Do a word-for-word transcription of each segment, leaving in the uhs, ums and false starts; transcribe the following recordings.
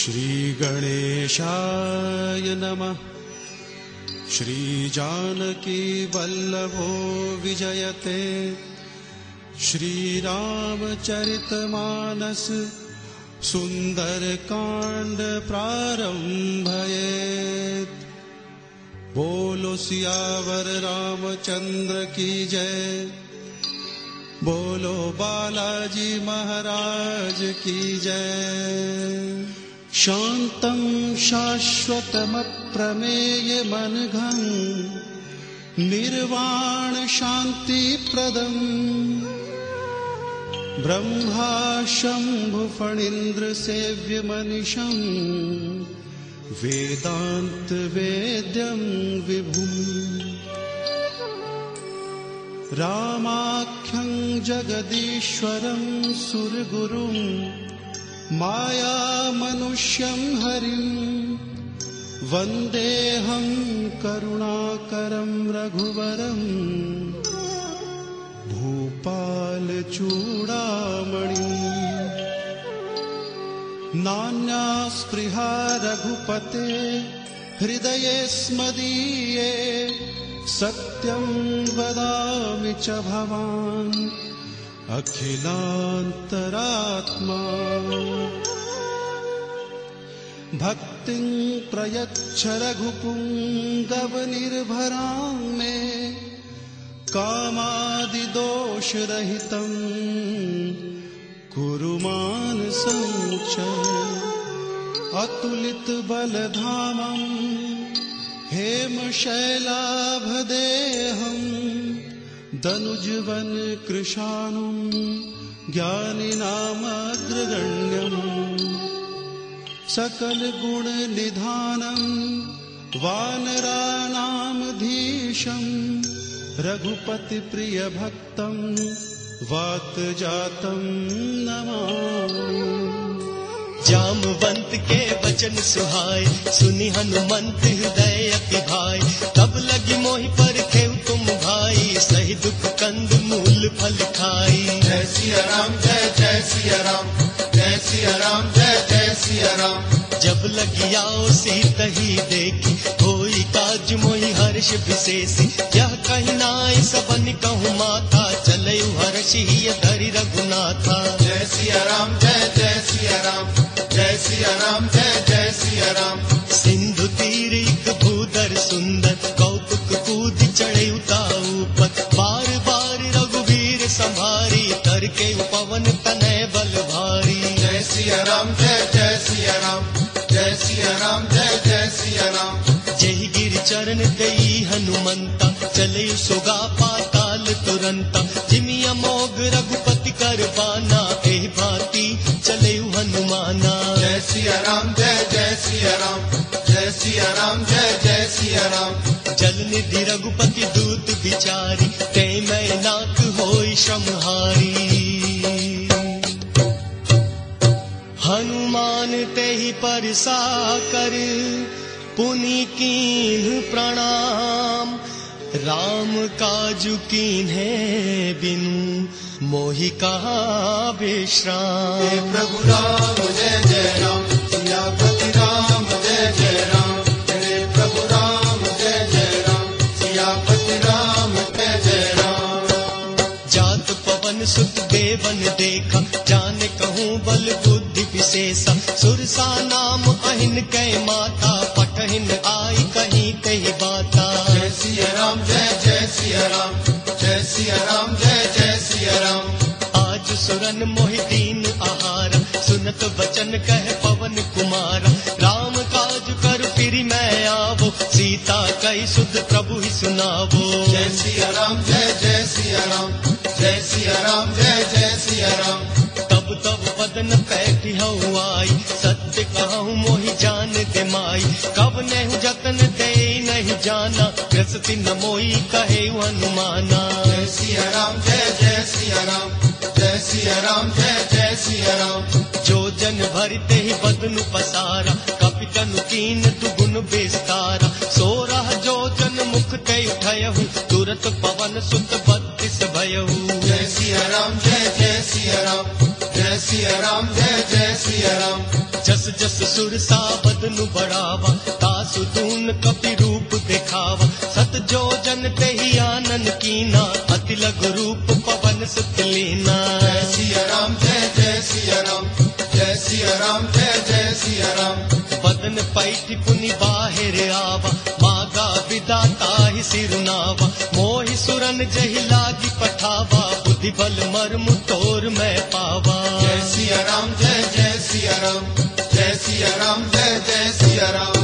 श्री गणेशाय नमः। श्री जानकी वल्लभो विजयते। श्री रामचरितमानस सुंदरकांड प्रारंभयेत्। बोलो सियावर रामचंद्र की जय। बोलो बालाजी महाराज की जय। शांतं शाश्वतमप्रमेयमनघं निर्वाण शांति प्रदं ब्रह्मा शंभु फणीन्द्र सेव्य मनीषं वेदांत वेद्यं विभुम्। रामाख्यं जगदीश्वरं सुरगुरुं माया मनुष्यं हरिं वन्देऽहं करुणाकरं रघुवरं भूपालचूडामणिं। नान्या स्पृहा रघुपते हृदये स्मदीये सत्यं वदामि च भवान् अखिलान्तरात्मा। भक्तिं प्रयच्छ रघुपुङ्गवनिर्भरां मे कामादिदोषरहितं कुरु मानसं च। अतुलितबलधामं हेमशैलाभदेहं दनुजवन कृशानुं ज्ञानिनामग्रगण्यम्। सकल गुण निधानं वानराणामधीशं रघुपति प्रिय भक्तं वातजातं नमामि। जामवंत के वचन सुहाए सुनि हनुमंत हृदय अति भाई। तब लगी मोहि पर खेव तुम भाई सही दुख कंद मूल फल खाई। जय सिया राम जय जय सिया राम जय सिया राम जय जय सिया राम। जब लगी आओ सीत ही देखी होई काज मोहि हर्ष विशेषी। यह कही नाई सबन कहूँ माता चले हर्ष ही धरि रघुनाथा। जय सिया राम जय जय सिया राम जय सिया राम जय जय सिया राम। सिंधु तीर एक भूधर सुंदर कौतुक कूद चढ़े उताऊ पर। बार बार रघुवीर संभारी तर के पवन तनय बल भारी। जय सिया राम जय जय सिया राम जय सिया राम जय जय सिया राम। जय गिर चरण गई हनुमंता चले सुगा पाताल तुरंता। जिमि अमोघ रघुपति कर बाना एहि भांति चले हनुमाना। जय सिया राम जय जय सिया राम जय सिया राम जय जय सिया राम। जल निधि रघुपति दूत विचारी ते मैं नाथ होई श्रमहारी। हनुमान तेहि परसा कर पुनि कीन्ह प्रणाम। राम काजु कीन्हे बिनु मोहि कहा विश्राम। हे प्रभु राम जय जय राम सियापति राम जय जय राम। हे प्रभु राम जय जय राम सियापति राम जय जय राम। जात पवन सुत देवन देखा जाने कहूँ बल बुद्धि विशेषा। सुरसा नाम अहिन कै माता पटहिन आई कहीं कहीं बाता। जय सिया राम जय जय सिया राम जय सिया राम जय जय सिया राम। आज सुरन मोहि दीन आहारा सुनत वचन कह पवन कुमारा। राम काज कर फिरि मैं आवो सीता कई सुध प्रभु ही सुनावो। जय सिया राम जय जय सिया राम जय सिया राम जय जय सिया राम। तब तब बदन पैठी हऊ आई सत्य कहूँ मोहि जान दे माई। कब नेहु जतन दे नहीं जाना ग्रसति न मोई कहे हनुमाना। जय सिया राम जय जय सिया राम जय सिया राम जय जय सिया राम। जो जन भरते ही बदनु पसारा कपितनु कीन दुगुन बेस्तारा। सोरह जो जन मुख ते उठयहु तुरत पवन सुत बत्तीस भयहु। जय सिया राम जय जय सिया राम जय सिया राम जय जय सिया राम। जस जस सुरसा बदनु बढ़ावा, तासु दून कपि रूप दिखावा। सत जो जन ते ही आनन कीना, अति लघु रूप पवन सुत लीना। जय सिया राम जय जय सिया राम, जय सिया राम जय जय सिया राम। बदन पैठी पुनि बाहिर आवा, मागा विदाता ही सिरुनावा। मोहि सुरन जहि लागी पठावा, बुद्धि बल मर्म तोर मैं पावा। जय सिया राम जय जय सिया राम, जय सिया राम जय जय सिया राम।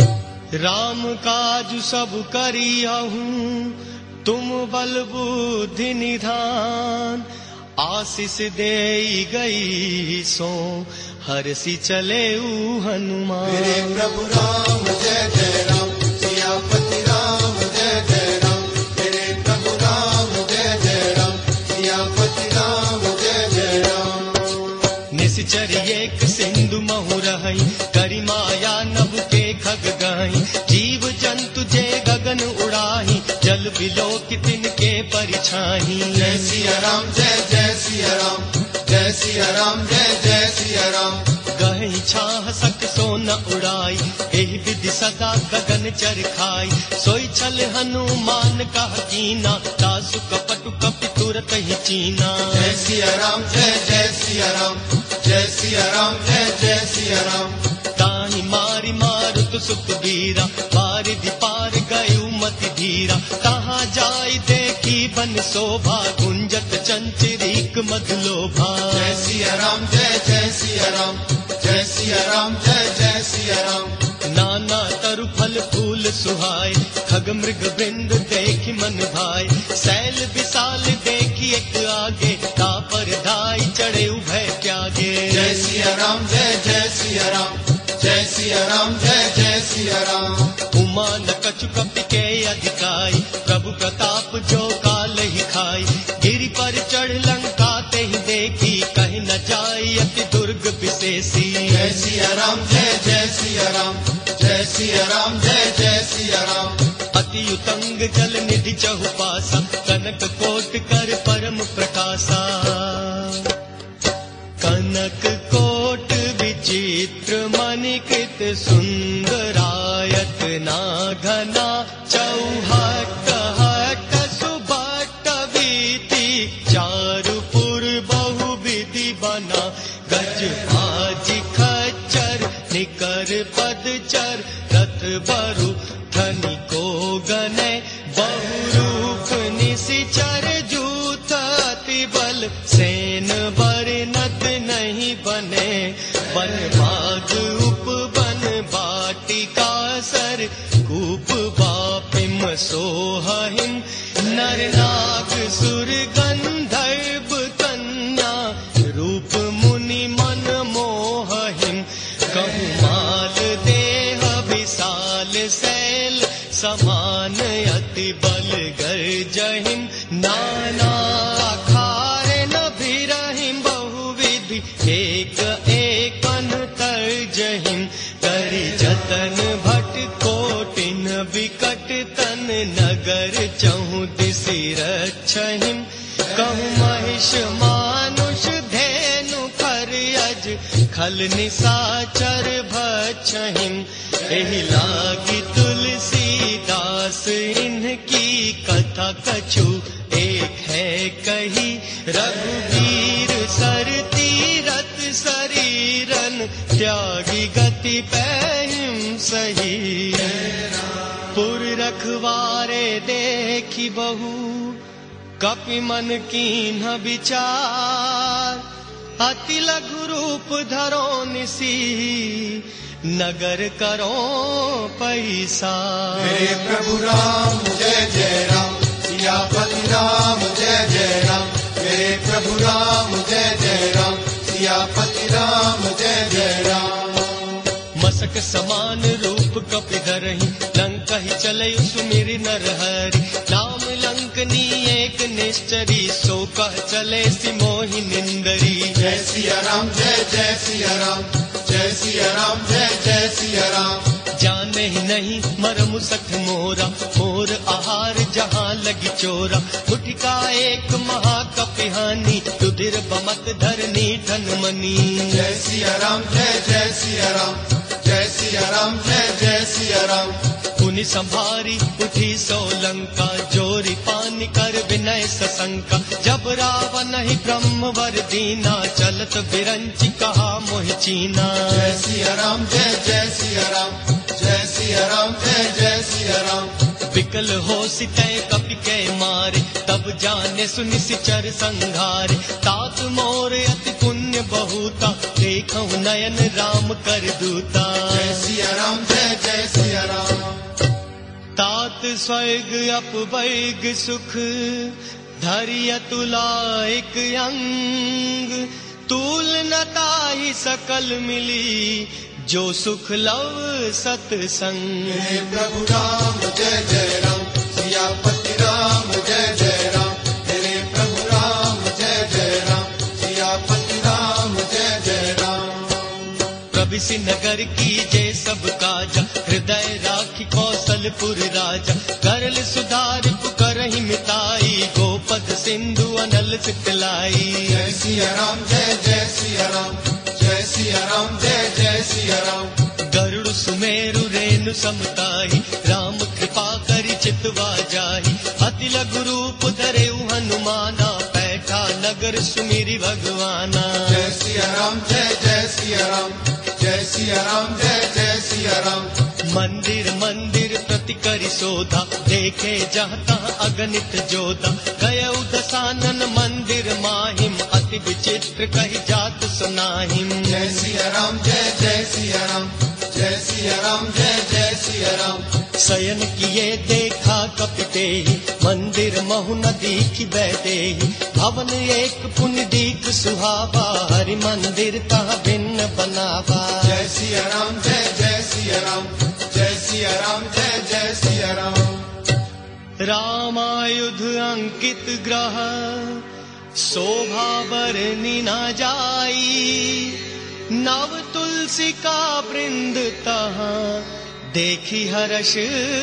राम काजु सब करियहूँ, तुम बल बुद्धि निधान। आशीष देई गई सो, हरसि चले ऊ हनुमान। मेरे प्रभु राम जय जय राम, सियापति राम जय जय राम। मेरे प्रभु राम जय जय राम, सियापति राम जय जय राम। निश्चर एक सिंधु महु रही, करि माया नभ के खग गई। जीव जंतु जे गगन उड़ाही, जल बिलो की तिनके परिछाही। जय सिया राम जय जय सिया राम, जय सिया राम जय जय सिया राम। गही छाह सक सो न उड़ाई, एहि विधि सदा गगन चर खाई। सोई छल हनुमान का कीना, तासु कपटु कपि तुरत ही चीना। जय सिया राम जय जय सिया राम, जय सिया राम जय जय सिया राम। ताहि मारि मारुत सुत बीरा, बारिधि पार गयु मति धीरा। तहाँ जाय देखी बन शोभा, गुंजत चंचरीक मधुलोभा। जय सिया राम जय जय सिया राम, जय सिया राम जय जय सिया राम। नाना तरु फल फूल सुहाय, खग मृग वृंद देखि मन भाय। शैल विशाल देखी एक आगे, तापर धाई चढ़े उभय त्यागे। जय सिया राम जय जय सिया राम, जय सिया राम जय जय सिया राम। उमा न कछु कपि के अधिकाई, प्रभु प्रताप जो काल ही खाई। गिरि पर चढ़ लंका ते ही देखी, कहीं न जाई अति दुर्ग विशेषी। जय सिया राम जय जय सिया राम, जय सिया राम जय जय सिया राम। अति उतंग जल निधि चहुपासा, कनक कोट कर परम प्रकाशा। कनक कोट विचित्र मणिकृत सुंदरायत ना घना। चौहट हट सुभट वीति, चारु पुर बहु विधि बना। गज भाज खच्चर निकर पदचर, रथ बरु धनि को गने। बहु रूप निशिचर जूथ अति बल, सेन बरनत नहीं बने। बन भाग उपवन बाटिका सर, कूप बापिम सोहिम। नर नाग सुर गंधर्व कन्या, रूप मुनि मन मोहिम। कहु माल देह विशाल शैल, समान अति बल गर्जहिम। नाना आखार न भिरहिम, बहुविधि एक एकन तर्जहिम। करि जतन भट कोटिन विकट तन, नगर चहु दिसि रक्षहिम। कहु महिष मानुष धेनु खर अज, खल निशाचर भक्षहिम। एहि लागी तुलसीदास इनकी कथा कछु एक है कही। रघुवीर सर तीरथ शरीरन, त्यागी गति पैहिम सही। पुर रखवारे देखी बहु, कपि मन कीन्ह विचार। अति लघु रूप धरो निसी, नगर करो पैसा। मेरे प्रभु राम जय जय राम, सियापति राम जय जय राम। मेरे प्रभु राम जय जय राम, सियापति राम जय जय राम। मसक समान रूप कपि धरहि, लंका ही चले सुमिरि नरहरि। नाम लंकनी एक निश्चरी, सो कह चले सिमोहि निंदरी। जय सिया राम जय जय सिया राम, जय सिया राम जय जय सिया राम। जाने ही नहीं मरम सठ मोरा, मोर आहार जहाँ लगी चोरा। मुठिका एक महाकपिहानी, रुधिर बमत धरनी ठन मनी। जय सिया राम जय जय सिया राम, जय सिया राम जय जय सिया राम। पुनि संभारी उठी सोलंका, जोरी पानी कर विनय सशंका। जब रावण ही ब्रह्मवर दीना, चलत बिरंची कहा मोहि चीना। जय सिया राम जय जय सिया राम, जय सिया राम जय जय सिया राम। विकल हो सितय कपि के मारे, तब जाने सुनि सिचर संघारे। तात मोर अति पुण्य बहुता, देखऊं नयन राम कर दूता। जय सिया राम जय जय सिया राम। तात स्वर्ग अपवर्ग सुख, धरिय तुलाइक अंग। तूल न ताहि सकल मिली, जो सुख लव सतसंग। हे प्रभु राम जय जय राम, सियापति राम जय जय राम। हे प्रभु राम जय जय राम, सियापति राम जय जय राम। प्रभिसि नगर की जय सब काजा, हृदय राखी कौशलपुर राजा। करल सुधार पुकरहि मिताई, गोपद सिंधु अनल सितलाई। जय सिया राम जय जय सिया राम, जय सिया राम जय जय सिया राम। गरुड़ सुमेरु रेणु समताहि, राम कृपा करि चितवा जाहि। अति लघु रूप धरेउ हनुमाना, बैठा नगर सुमिरि भगवाना। जय सिया राम जय जय सिया राम, जय सिया राम जय जय सिया राम। मंदिर मंदिर प्रति करि शोधा, देखे जहाँ तहाँ अगणित जोधा। गयउ दसानन मंदिर माहिम, अति विचित्र कहि जात सुनाहिम। जय सिया राम जय जय सिया राम, जय सिया राम जय जय सिया राम। शयन किए देखा कपितेहि, मंदिर महु न दीखि बैदेहि। भवन एक पुण्य दीख सुहावा, हरि मंदिर तह भिन्न बनावा। जय सिया राम जय जय सिया राम, जय सिया राम जय जय सिया राम। रामायुध अंकित ग्रह, शोभा बरनी न जाई। नव तुलसी का वृंद तहाँ, देखी हर्ष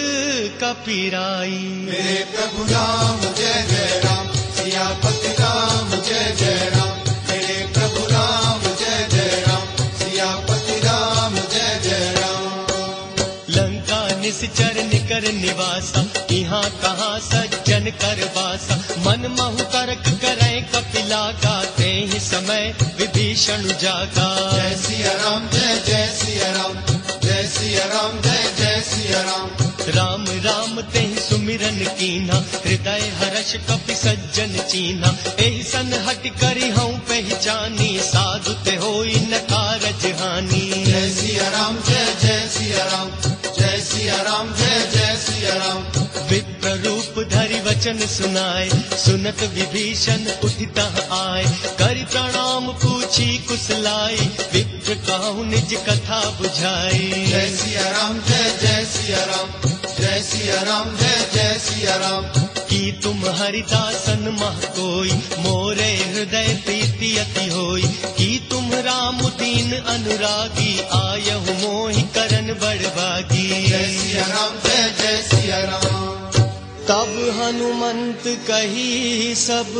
कपिराई। मेरे प्रभु राम जय जय राम, सियापति राम जय जय राम। मेरे प्रभु राम जय जय राम, सियापति राम जय जय राम। लंका निश्चर निकर निवासा, यहाँ कहाँ सज्जन कर वासा। मन महु करक करे कपिला, गाते ही समय विभीषण जागा। जय सिया राम जय जय सिया राम, जय सिया राम जय जय सिया राम। राम राम तेहि सुमिरन कीन्हा, हृदय हर्ष कपि सज्जन चीन्हा। एहि सन हट करि हऊँ पहचानी, साधु ते होई न कारज हानि। जय सिया राम जय जय सिया राम, जय सिया राम जय जय सिया राम। विप्र रूप धरि वचन सुनाए, सुनत विभीषण उठिता आए। करि प्रणाम पूछी कुशलाई, विप्र कहूँ निज कथा बुझाई। जय सिया राम जय जय सिया राम, जय सिया राम जय जय सिया राम। की तुम हरिदासन मह कोई, मोरे हृदय प्रीति अति होई। की तुम राम दीन अनुरागी, आयहु मोहि करन बड़भागी। जय सिया राम जय जय सिया राम। तब हनुमंत कही सब,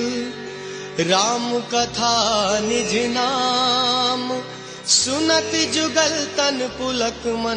राम कथा निज नाम। सुनत जुगल तन पुलक मन,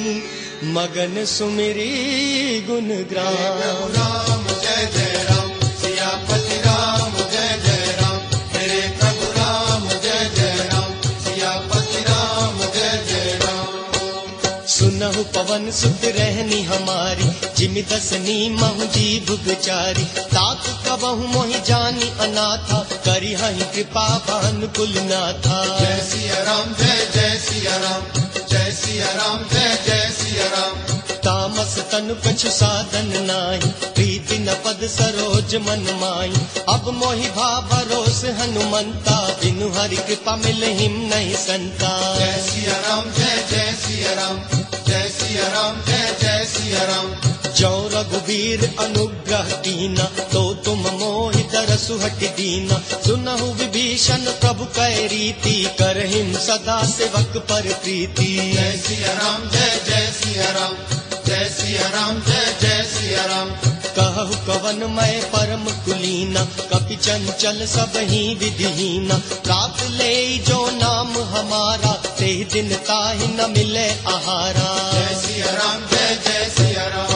मगन सुमिरी गुण ग्राम। राम जय जय राम, सियापति राम जय जय राम। मेरे प्रभु राम जय जय राम, सियापति राम जय जय राम। सुनहु पवन सुत रहनी हमारी, जिमि दसनी महु जीव बिचारी। तात कबहु मोहि जानी अनाथा, करी हहि कृपा भानुकुल नाथा। जय सिया राम जय जय सिया राम, जय सिया राम जय जय सिया राम। तामस तनु कछु साधन नाहि, प्रीति न पद सरोज मन माहि। अब मोहि भा भरोस हनुमंता, बिनु हरि कृपा मिलहिम नहीं संता। जय सिया राम जय जय सिया राम, जय सिया राम जय जय सिया राम। जो रघुवीर अनुग्रह कीना, तो तुम मोहि दर करसु हटि दीना। सुनहु विभीषण प्रभु कै रीति, करहिम सदा सेवक पर प्रीति। जय सिया राम जय जय सिया राम, जय सिया राम जय जय सिया राम। कहु कवन मैं परम कुलीना, कपि चंचल सब ही विधिहीना। प्रात ले जो नाम हमारा, ते दिन ताहि न मिले आहारा। जय सिया राम जय जय सिया राम।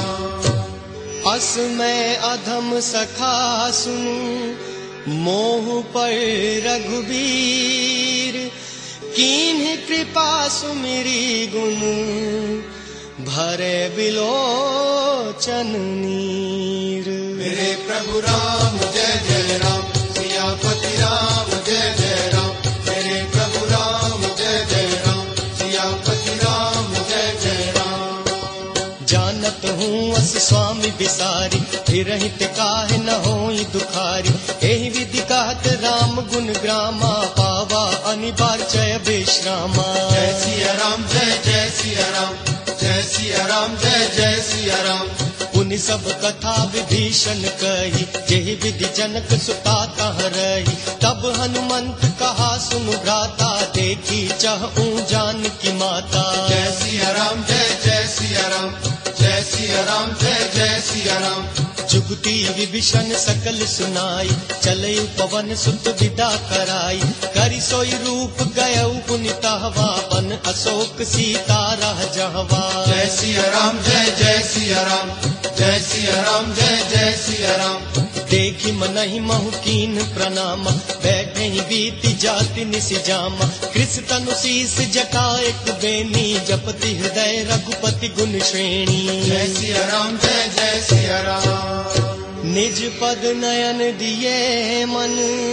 अस मैं अधम सखा सुनु, मोह पर रघुबीर। कीन्ह कृपा सुमिरी गुण, भरे बिलोचन नीर। मेरे प्रभु राम जय जय राम, सियापति राम जय जय राम। मेरे प्रभु राम जय जय राम, सियापति राम जय जय राम। जानत हूँ अस स्वामी बिसारी, फिर हित काहे न होई दुखारी। एहि विधि कहत राम गुण ग्रामा, पावा अनिबार्चय विश्रामा। जय सिया राम जय जय सिया राम, जय सिया राम जय जय सिया राम। पुनि सब कथा विभीषण कही, जेहि विधि जनक सुता तह रही। तब हनुमंत कहा सुनु भ्राता, देखी चहऊं जानकी माता। जय सिया राम जय जय सिया राम, जय सिया राम जय जय सिया राम। जुगति विभीषण सकल सुनाई, चलयु पवन सुत विदा कराई। करि सोई रूप गयउ पुनि तहवा, बन अशोक सीता रह जहवा। जय सिया राम जय जय सिया राम, जय सिया राम जय जय सिया राम। देखी मनहि महु कीन प्रणाम, बैठे ही बीती जाति निसि जामा। कृष तनु शीस जटा एक बेनी, जपति हृदय रघुपति गुण श्रेणी। जय सिया राम जय जय सिया राम। निज पद नयन दिए मन,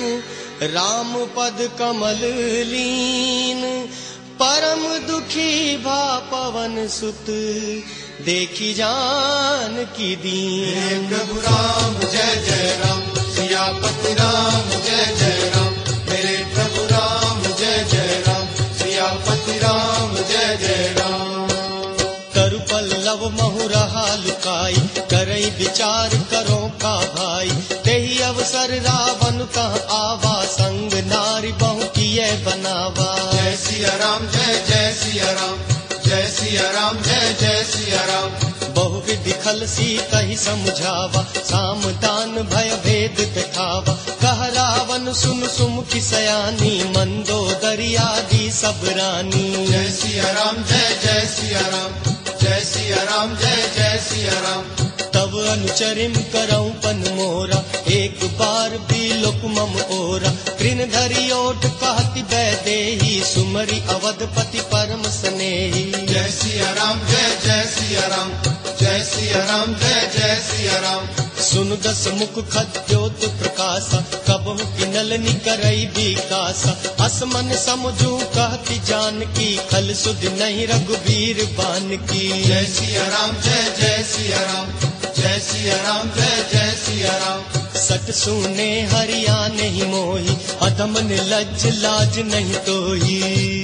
राम पद कमल लीन। परम दुखी भा पवन सुत, देखी जान की दीन। मेरे प्रभु राम जय जय राम, सियापति राम जय जय राम। मेरे प्रभु राम जय जय राम, सियापति राम जय जय राम। तरु पल्लव महु रहा लुकाई, करई विचार करो का भाई। तेहि अवसर रावण कह आवा, संग नारी बहु किए बनावा। जय सिया राम जय जय सिया राम, जय सिया राम जय जय सिया राम। बहु विधि खल सीता ही समझावा, साम दान भय भेद दिखावा। कह रावण सुन सुमुखी सयानी, मंदोदरी आदि सब रानी। जय सिया राम जय जय सिया राम, जय सिया राम जय जय सिया राम। तब अनुचरिम करऊं पन मोरा, एक बार भी लोक मम ओरा। कृण धरि ओठ कहति बैदेही, सुमरि अवधपति परम स्नेही। जय सिया राम जय जय सिया राम, जय सिया राम जय जय सिया राम। सुन दस मुख खद्योत प्रकाशा, कबहु किनल निकरई विकासा। असमन समझू कहति जानकी, खल सुध नहीं रघुबीर बान की। जय सिया राम जय जय सिया राम, जय सिया राम जय जय सिया राम। सट सुने हरिया नहीं मोही, अधम निर्लज्ज लाज नहीं तोही।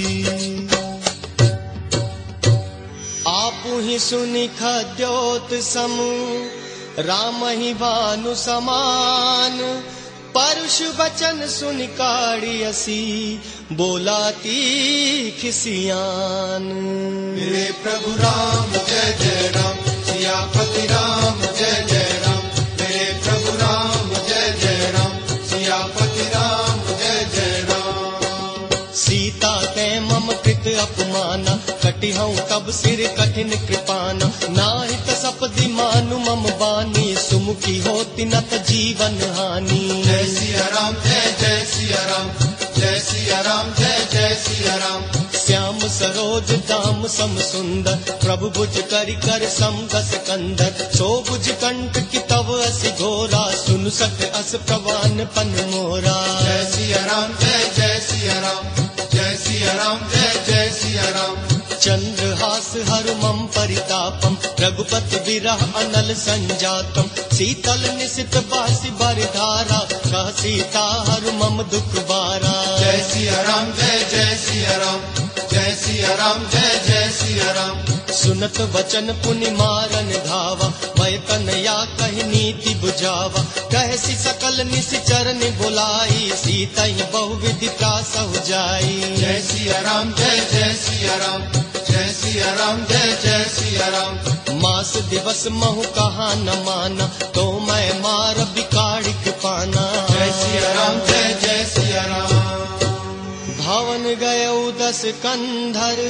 आपु ही सुनि खद्योत समू, राम ही भानु समान। परुष वचन सुनि काढ़ी असी, बोला तीख सियान। मेरे प्रभु राम जय जय राम, सियापति राम जय जय राम। मेरे प्रभु राम जय जय राम, सियापति राम जय जय राम। सीता के मम कृत अपमाना, कटिहऊं तब सिर कठिन कृपाना। नाहित सपदि मानु मम बानी, सुमुखी होति नत जीवन हानि। जय सिया राम जय जय सिया राम, जय सिया राम जय जय सिया राम। श्याम सरोज दाम सम सुंदर, प्रभु भुज करि कर समदस कंदर। सो भुज कंठ की तव अस घोरा, सुन सक अस प्रवान पन मोरा। जय सिया राम जय जय सिया राम, जय सिया राम जय जय सिया राम। चंद्रहास हरु मम परितापम, रघुपति विरह अनल संजातम। शीतल निशित बासी बरधारा, कह सीता हरु मम दुख बारा। जय सिया राम जय जय सिया राम, जय सिया राम जय जय सिया राम। सुनत वचन पुनि मारन धावा, भय तनया कहि वही नीति बुझावा, कहसी सकल निश्चर बुलाई, सीता ही बहुविधि त्रास हो जाई। जय सिया राम जय जय सिया राम, जय सिया राम जय जय सिया राम। मास दिवस महु कहा न माना, तो मैं मार बिकाड़ी के पाना। जय सिया राम जय जय सिया राम। भवन गयो दस कंधर,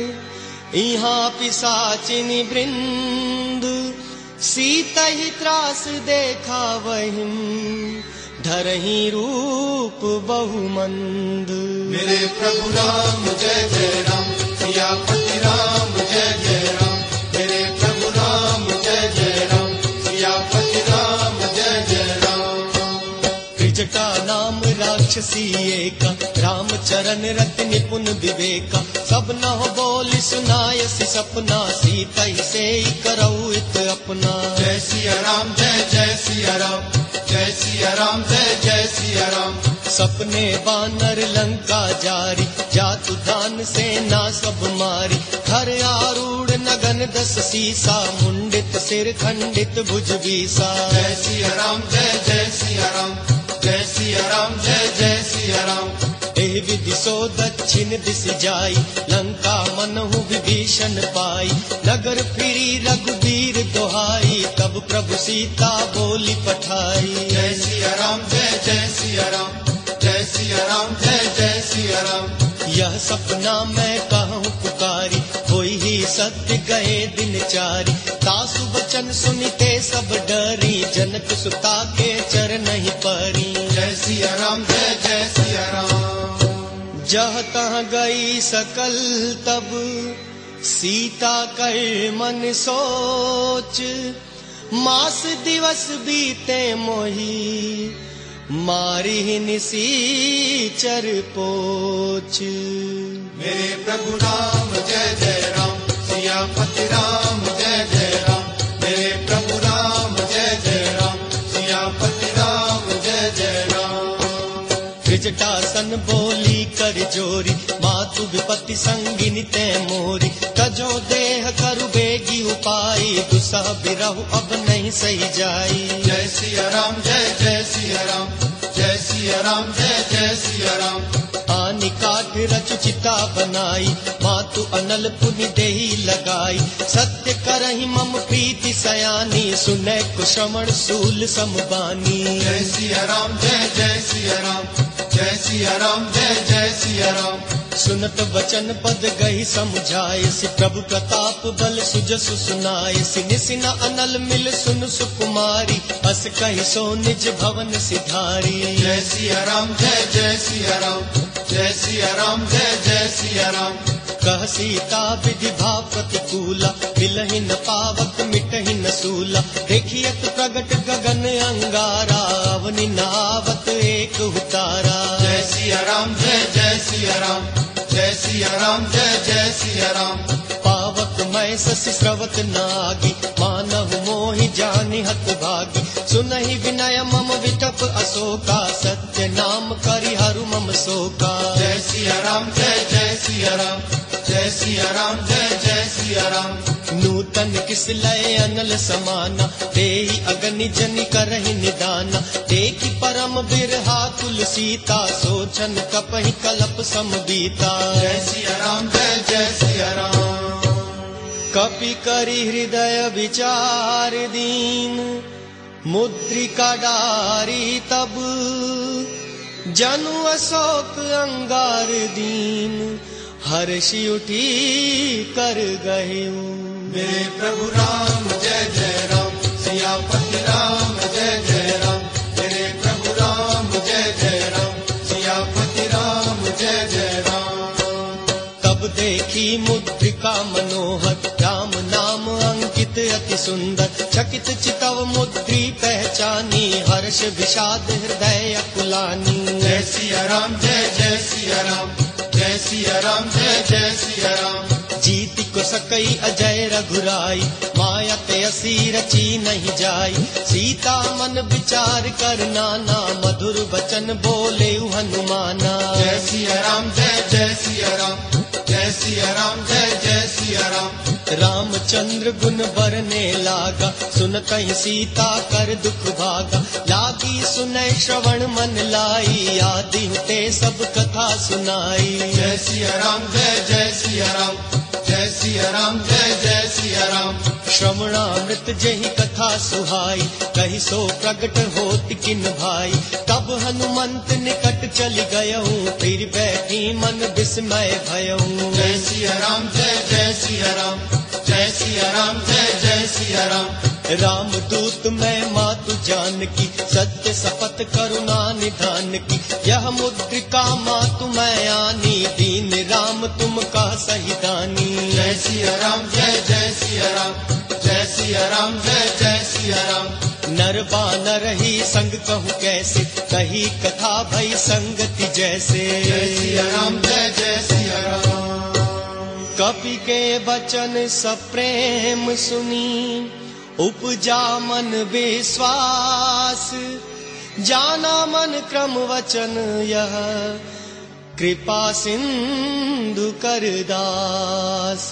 यहाँ पिशाचिनी वृंद, सीता ही त्रास देखा वहिं, धरही रूप बहुमंद। मेरे प्रभु राम जय जय राम, सियापति राम जय जय राम। मेरे प्रभु राम जय जय राम, सियापति राम जय जय राम। त्रिजटा नाम राक्षसी एका, राम चरण रति निपुण विवेका, सब न हो बोली सुनायसी सपना, सीता ही से करऊ इत अपना। जय सिया राम जय जय सिया राम, जय सिया राम जय जय सिया राम। सपने बानर लंका जारी, जातु दान सेना सब मारी, घर आरूढ़ नगन दस सीसा, मुंडित सिर खंडित भुज बीसा। जय सिया राम जय जय सिया राम, जय सिया राम जय जय सिया राम। एहि विधि सो दक्षिण दिश जाई, लंका मनहु विभीषण पाई, नगर फिरी रघुबीर दोहाई, तब प्रभु सीता बोली पठाई। जय सिया राम जय जय सिया राम, जय सिया राम जय जय सिया राम। यह सपना मैं कहूँ पुकारी, होई ही सत्य गए दिन चारी, तासु बचन सुनिते सब डरी, जनक सुता के चरण ही परी। जय सिया राम जय जय सिया राम। जह तह गई सकल तब, सीता कर मन सोच, मास दिवस बीते मोही, मारी निसीचर पोच। मेरे प्रभु राम जय जय राम, सियापति राम जय जय राम। मेरे प्रभु राम जय जय राम, सियापति राम जय जय राम। त्रिजटासन बोली कर जोरी, मातु विपत्ति संगिनी ते मोरी, तजो देह करु बेगी उपाई, दुसह बिरहु अब नहीं सही जाई। जय सिया राम जय जय सिया राम, जय सिया राम जय जय सिया राम। आनि काठ रचु चिता बनाई, मातु अनल पुनि देही लगाई, सत्य करहि मम प्रीति सयानी, सुनै कुश्रमण सूल समबानी। जय सिया राम जय जय सिया राम, जय सिया राम जय जय सिया राम। सुनत वचन पद गही समझाए, सि प्रभु प्रताप बल सुजसु सुनाए, सिनि सिना अनल मिल सुन सुकुमारी, अस कहि सो निज भवन सिधारी। जय सिया राम जय जय सिया राम, जय सिया राम जय जय सिया राम। कह सीता विधि भाव प्रतिकूला, मिलहि न पावक मिटहि न सूला, देखियत प्रगट गगन अंगारा, अवनि नावत एक उतारा। जय सिया राम जय जय सिया राम, जय सिया राम जय जय सिया राम। पावक मैं शशि स्रवत नागी, मानहु मोहि जानि हत भागी, सुनहि विनय मम विटप अशोका, सत्य नाम करि हरु मम शोका। जय सिया राम जय जय सिया राम, जय सिया राम जय जय सिया राम। नूतन किस लय अनल समाना, देहि अगनि जनि करहि निदाना, देखि परम बिरहा कुल सीता, सोचन कपहि कलप समबीता। जय सिया राम जय जय सिया राम। कपि करि हृदय विचार दीन, मुद्रिका डारी तब, जनु अशोक अंगार दीन, हर्षि उठी कर गहिं। मेरे प्रभु राम जय जय राम, सियापति राम जय जय राम। मेरे प्रभु राम जय जय राम, सियापति राम जय जय राम। तब देखी मुद्रिका मनोहर, राम नाम अंकित अति सुंदर, चकित चितव मुद्री पहचानी, हर्ष विषाद हृदय अकुलानी। जय सिया राम जय जय सिया राम, जय सिया राम जय जय सिया राम। जीति को सकई अजय रघुराई, माया ते असी रची नहीं जाई, सीता मन विचार कर नाना, मधुर वचन बोले हनुमाना। जय सिया राम जय जय सिया राम, जय सिया राम जय जय सिया राम। रामचंद्र गुण बरने लागा, सुनतहि सीता कर दुख भागा। लागी सुनै श्रवण मन लाई, आदि ते सब कथा सुनाई। जय सिया राम जय जय सिया राम, जय सिया राम जय जय सिया राम। श्रवणामृत जही कथा सुहाई, कही सो प्रगट होत किन भाई। तब हनुमंत निकट चल गयऊं, फिर बैठी मन विस्मय भयऊं। जय सिया राम जय जय सिया राम, जय सिया राम जय जय सिया राम। राम दूत मैं मातु जानकी, सत्य शपथ करुणा निधान की। यह मुद्रिका मातु मैं आनी, दीन राम तुम का सही दानी। जय सिया राम जय जय सिया राम, जय सिया राम जय जय सिया राम। नर बानर ही संग कहूँ कैसे, कही कथा भई संगति जैसे। जय सिया राम जय जय सिया राम। कपि के वचन सप्रेम सुनी, उपजा मन विश्वास। जाना मन क्रम वचन यह, कृपा सिंधु कर दास।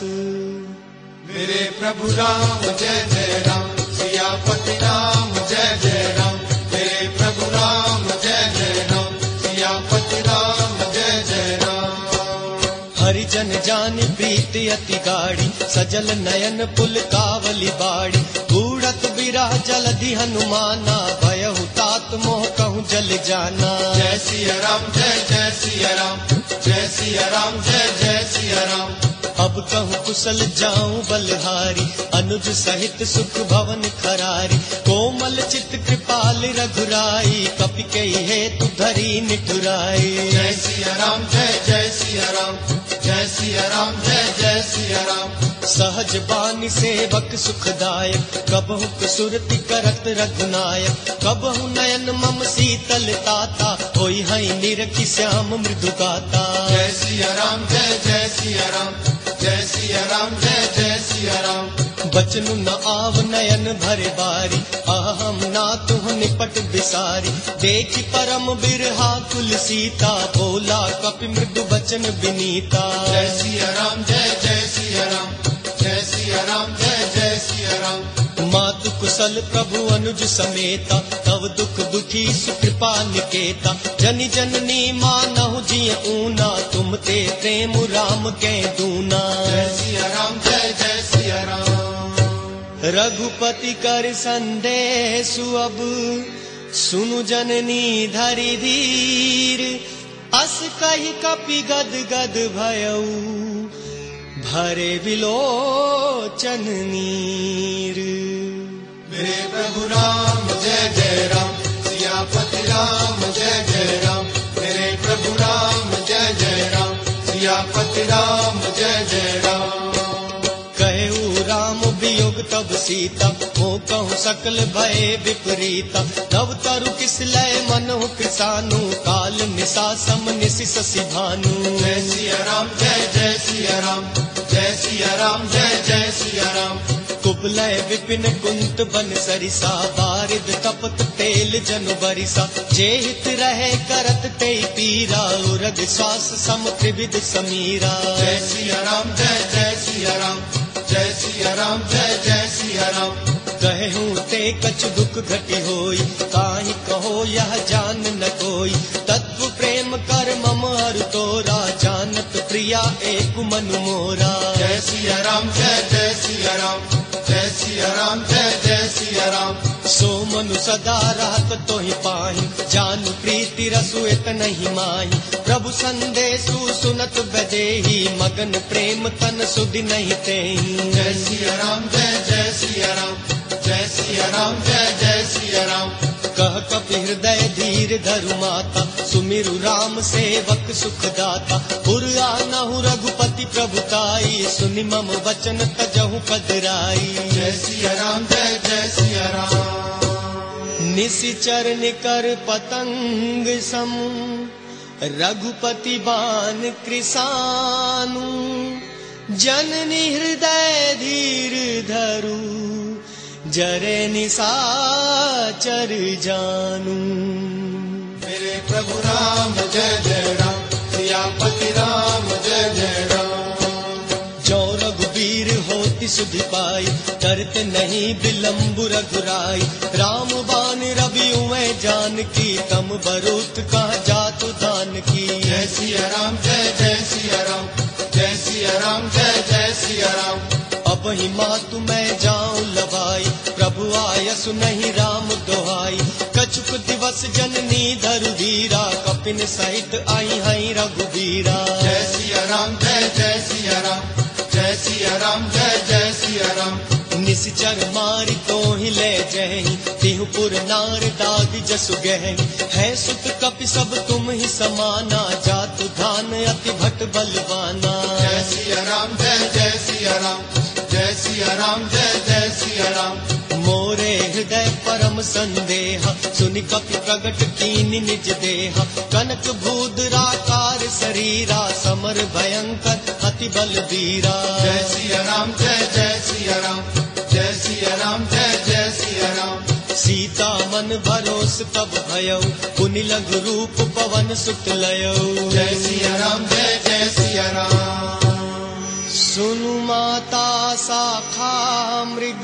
मेरे प्रभु राम जय जय राम, सियापति राम जय जय राम। मेरे प्रभु राम जय जय राम, सियापति राम जय जय राम। हरिजन जानि प्रीति अति गाढ़ी, सजल नयन पुल कावली बाड़ी। बूढ़त बिरह जलधि हनुमाना, भयहु तात मोह कहूँ जल जाना। जय सिया राम जय जय सिया राम, जय सिया राम जय जय सिया राम। अब कहूँ कुशल जाऊं बलहारी, अनुज सहित सुख भवन खरारी। कोमल चित कृपाल रघुराई, कपि के हेतु धरी निठुराई। जय सिया राम जय जय सिया राम, जय सिया राम जय जय सिया राम। सहज बानी सेवक सुखदायक, कबहु सुरति करत रघुनायक। कबहु नयन मम शीतल ताता, होई हई निरखि श्याम मृदु गाता। जय सिया राम जय जय सिया राम, जय सिया राम जय जय सिया राम। बचनु न आव नयन भरे बारी, अहम ना तुह निपट बिसारी। देखि परम बिरहा कुल सीता, बोला कपि मृदु बचन बिनीता। जय सिया राम जय जय सिया राम, जय सिया राम जय जय सिया राम। मातु कुशल प्रभु अनुज समेता, तव दुख दुखी सुकृपा निकेता। जनि जननी मानहु जिय ऊना, तुम ते प्रेम राम के दूना। जय सिया राम जय जय सिया राम। रघुपति कर संदेशु अब, सुनु जननी धरि धीर। अस कहि कपि गद गद भयऊ, भरे विलोचन नीर। मेरे प्रभु राम जय जय राम, सियापति राम जय जय राम। मेरे प्रभु राम जय जय राम, सियापति राम जय जय राम। कहु राम वियोग तब सीता, हो कहूँ सकल भय विपरीता। तब तरु किस लय मनहु कृसानु, काल निशा सम निशि शशि भानु। जय सिया राम जय जय सिया राम, जय सिया राम जय जय सिया राम। कुबलय विपिन कुंत बन सरिसा, बारिद तपत तेल जनु बरिसा। जे हित रहे करत ते पीरा, उरग श्वास सम त्रिविध समीरा। जय सिया राम जय जय सिया राम, जय सिया राम जय जय सिया राम। कहूँ ते कछु दुख घटी होई, काहि कहो यह जान न कोई। तत्व प्रेम कर मम हरु तोरा, जानत प्रिया एक मनु मोरा। जय सिया राम जय जय सिया राम, जय सिया राम जय जय सिया राम। सो मनु सदा रहत तोहि पाहि, जानु प्रीति रसु इतनहि माहि। प्रभु संदेशु सुनत बदेहि, मगन प्रेम तन सुधि नहीं तेहि। जय सिया राम जय जय सिया राम, जय सिया राम जय जय सिया राम। कह कपि हृदय धीर धरु माता, सुमिरु राम सेवक सुखदाता। पुर आनहु रघुपति प्रभुताई, सुनि मम वचन तजहु पदराई। जय सिया राम जय जय सिया राम। निशिचर निकर पतंग सम, रघुपति बान कृसानु। जननी हृदय धीर धरु, जरे निशाचर जानू। मेरे प्रभु राम जय जय राम, सियापति राम जय जय राम। जो रघुबीर होति सुधि पाई, डरते नहीं बिलम्बु रघुराई। राम बान रवि उमै जानकी, तम बरूत कहाँ जातु दान की। जय सिया राम जय जय सिया राम, जय सिया राम जय जय सिया राम। अब ही मातु मैं जाऊं लवाई, प्रभु आयसु नहीं राम दोहाई। कछुक दिवस जननी धरु वीरा, कपिन सहित आई हई रघुबीरा। जय सिया राम जय जय सिया राम, जय सिया राम जय जय सिया राम। निश्चर मारी तो ही ले जही, तिहुपुर नार दाग जसु गहनी। है सुत कपि सब तुम ही समाना, जातु धान अति भट बलवाना। जय सिया राम जय जय सिया राम, जय सिया राम जय जय सिया राम। मोरे हृदय परम संदेह, सुनि कपि प्रगट कीनि निज देह। कनक भूधराकार शरीरा, समर भयंकर अति बलबीरा। जय सिया राम जय जय सिया राम, जय सिया राम जय जय सिया राम। सीता मन भरोस तब भयउ, पुनि लघु रूप पवन सुत लयउ। जय सिया राम जय जय सिया राम। सुनु माता शाखा मृग,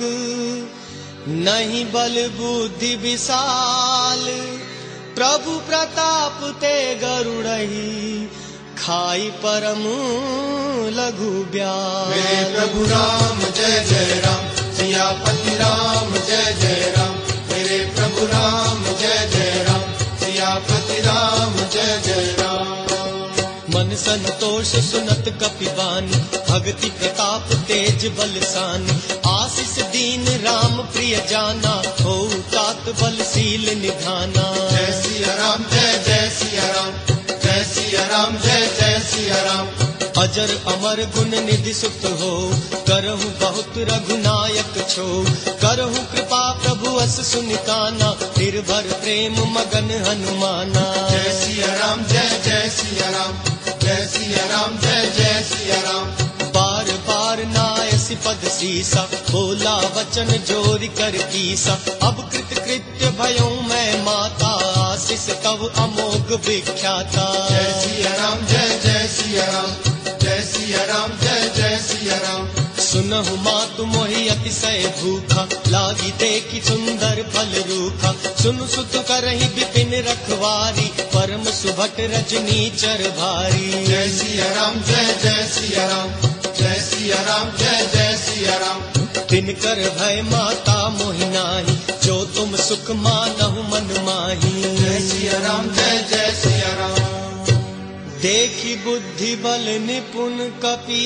नहीं बल बुद्धि विशाल। प्रभु प्रताप ते गरुड़ही, खाई परम लघु ब्याल। मेरे प्रभु राम जय जय राम, सियापति राम जय जय राम। मेरे प्रभु राम जय जय राम, सियापति राम जय जय राम। मन संतोष सुनत कपिवानी, भगति प्रताप तेज बलसानी। आशीष दीन राम प्रिय जाना, हो तात बलशील निधाना। जय सिया राम जय जय सिया राम, जय सिया राम जय जय सिया राम। अजर अमर गुण निधि सुत हो, करहु बहुत रघुनायक छो। करहु कृपा प्रभु अस सुनिकाना, निर्भर प्रेम मगन हनुमाना। जय सिया राम जय जय सिया राम, जय सिया राम जय जय सिया राम। बार बार नायसि पद सीसा, बोला वचन जोरि कर कीसा। अब कृत कृत्य भयो मैं माता, आशीष तव अमोघ विख्याता। जय सिया राम जय जय सिया राम, जय सिया राम जय जय सिया राम। सुनहु मातु मोहि अतिशय भूखा, लागी देखी सुंदर फल रूखा। सुनु सुत करहि विपिन रखवारी, परम सुभट रजनी चर भारी। जय सिया राम जय जय सिया राम, जय सिया राम जय जय सिया राम। तिनकर भय माता मोहि नाही, जो तुम सुख मानहु मन माही। जय सिया राम जय जय सिया राम। देखी बुद्धि बल निपुण कपि,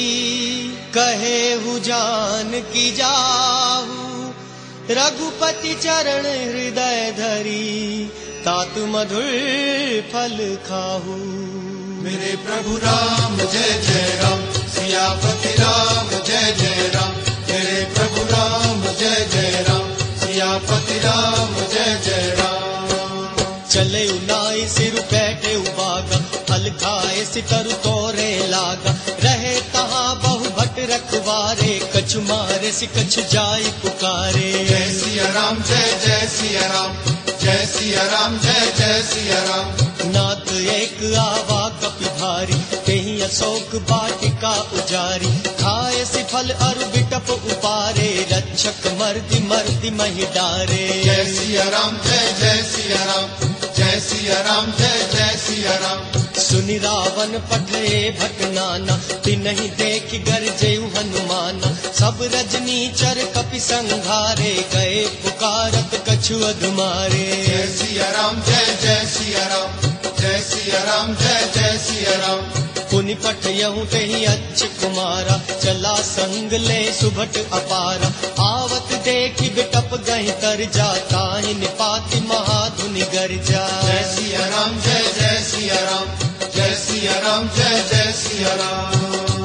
कहेहु जान की जाहु। रघुपति चरण हृदय धरी, तातु मधुर फल खाहु। मेरे प्रभु राम जय जय राम, सियापति राम जय जय राम। मेरे प्रभु राम जय जय राम, सियापति राम जय जय राम। चले उनाई सिर बैठे उबागा, फल खाए सितरु तोरे लागा। रहे तहाँ बहु भट रखवारे, कछु मारे सि कछु जाई पुकारे। जय सिया राम जय जय सिया राम, जय सिया राम जय जय सिया राम। नाथ एक आवा कपि भारी, तेहि अशोक वाटिका उजारी। खाए सि फल अरु बिटप उपारे, रक्षक मर्दि मर्दि महि डारे। जय सिया राम जय जय सिया राम, जय सिया राम जय जय सिया राम। सुनि रावण पठे भट नाना, तिनहि देखि गरजेउ हनुमाना। सब रजनी चर कपि संघारे, गए पुकारत कछु अधुमारे। जय सिया राम जय जय सिया राम, जय सिया राम जय जय सिया राम। पुनि पठयहु तेहि अच्छ कुमारा, चला संग ले सुभट अपारा। आवत देखि बिटप गहि तर जा, ताहि निपाति महाधुनि गर्जा। जय सिया राम जय जय सिया राम, जय सिया राम जय जय सिया राम।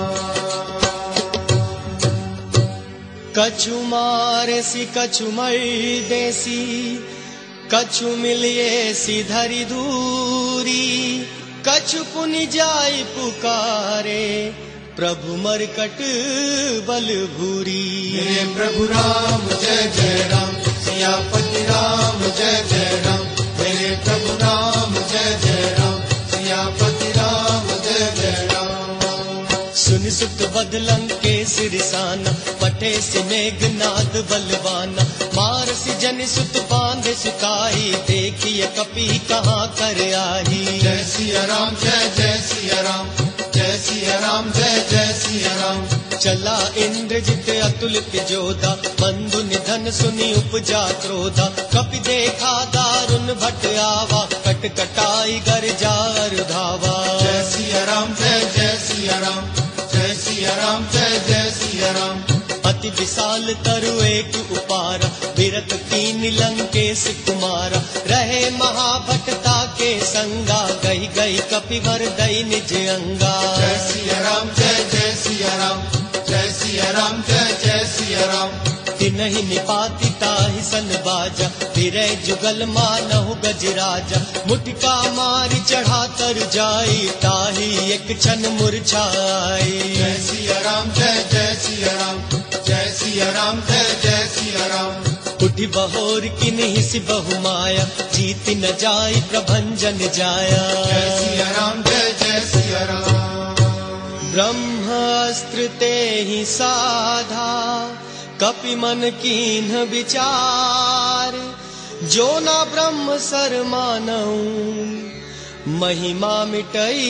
कछु मारे सि कछु मर देसी, कछु मिलिए सि धरि दूरी। कछु पुनि जाय पुकारे, प्रभु मरकट बल भूरी। मेरे प्रभु राम जय जय राम, सियापति राम जय जय राम। मेरे प्रभु राम जय जय राम, सियापति राम जय जय राम। सुन सुन सुत बदलंग के सिरसाना, पठे से मेघनाद बलवाना, मारसी जन सुत बांधे सुताई, देखिए कपि कहाँ कर आई। जय सिया राम जय जय सिया राम, जय सिया राम जय जय सिया राम। चला इंद्रजित अतुलित जोधा, बंधु निधन सुनी उपजा क्रोधा, कपि देखा दारुण भट आवा, कट कटाई गर जार धावा। जय सिया राम जय जय सिया राम, जय सिया राम जय जय सिया राम। अति विशाल तरु एक उपारा, विरत कीन लंकेश कुमारा, रहे महाभटता के संगा, गई गई कपि भर दई निज अंगा। जय सिया राम जय जय सिया राम, जय सिया राम जय जय सिया राम। तिनहि निपाति ताहि सन बाजा, फिरै जुगल मानहु गजराजा, मुटिका मारी चढ़ा तर जाई, ताहि एक क्षण मूर्छाई। जय सिया राम जय जय सिया राम, जय सिया राम जय जय सिया राम। उठी बहोर किन्हि सि बहु माया, जीति न जाई प्रभंजन जाया। जय सिया राम जय जय सिया राम। ब्रह्मास्त्र ते ही साधा, कपि मन कीन्ह विचार, जो ना ब्रह्म सर मानऊ, महिमा मिटई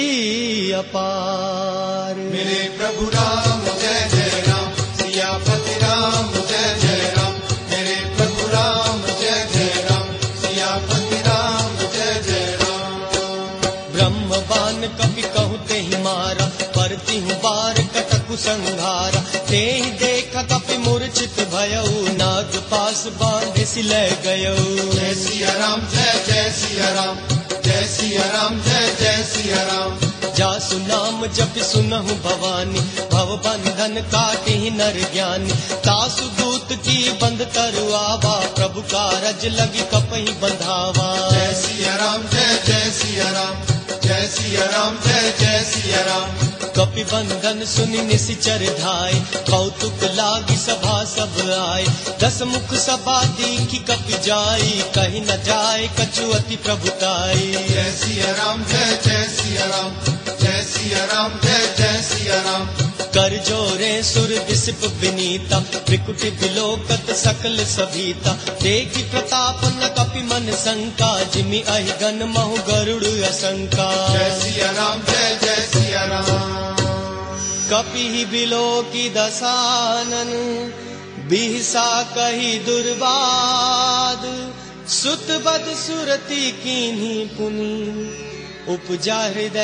अपार। मेरे प्रभु राम जय जय राम, सियापति राम जय जय राम। मेरे प्रभु राम जय जय राम, सियापति राम जय जय राम। ब्रह्मवान कपि कहु तेहि मारा, परति हूँ बार कटकु संघारा, तेहि देख कपि मूर्छित भयऊ, नाग पास बांधे सिलय गयऊ। जय सिया राम जय जय सिया राम, जय सिया राम जय जय सिया राम। जासु नाम जप सुनहु भवानी, भव बंधन काटहि नर ज्ञानी, तासु दूत की बंध तरुआवा, प्रभु कारज लगी कपहि बंधावा। जय सिया राम जय जय सिया राम, जय सिया राम जय जय सिया राम। कपि बंधन सुनि निशिचर धाय, कौतुक लागी सभा सब आए, दस मुख सभा दीखी कपि जाई, कहीं न जाए कछु अति प्रभुताई। जय सिया राम जय जय सिया राम, जय सिया राम जय जय सिया राम। कर जोरे सुर विसिप विनीता, त्रिकुटि बिलोकत सकल सभीता, देखी प्रताप न कपि मन शंका, जिमि अहि गण महु गरुड़ असंका। जय सिया राम जय जय सिया राम। कपि ही बिलोकी दसानन, बिहसा कही दुर्बाद, सुत बद सुरति कीन्ही पुनि, उपजा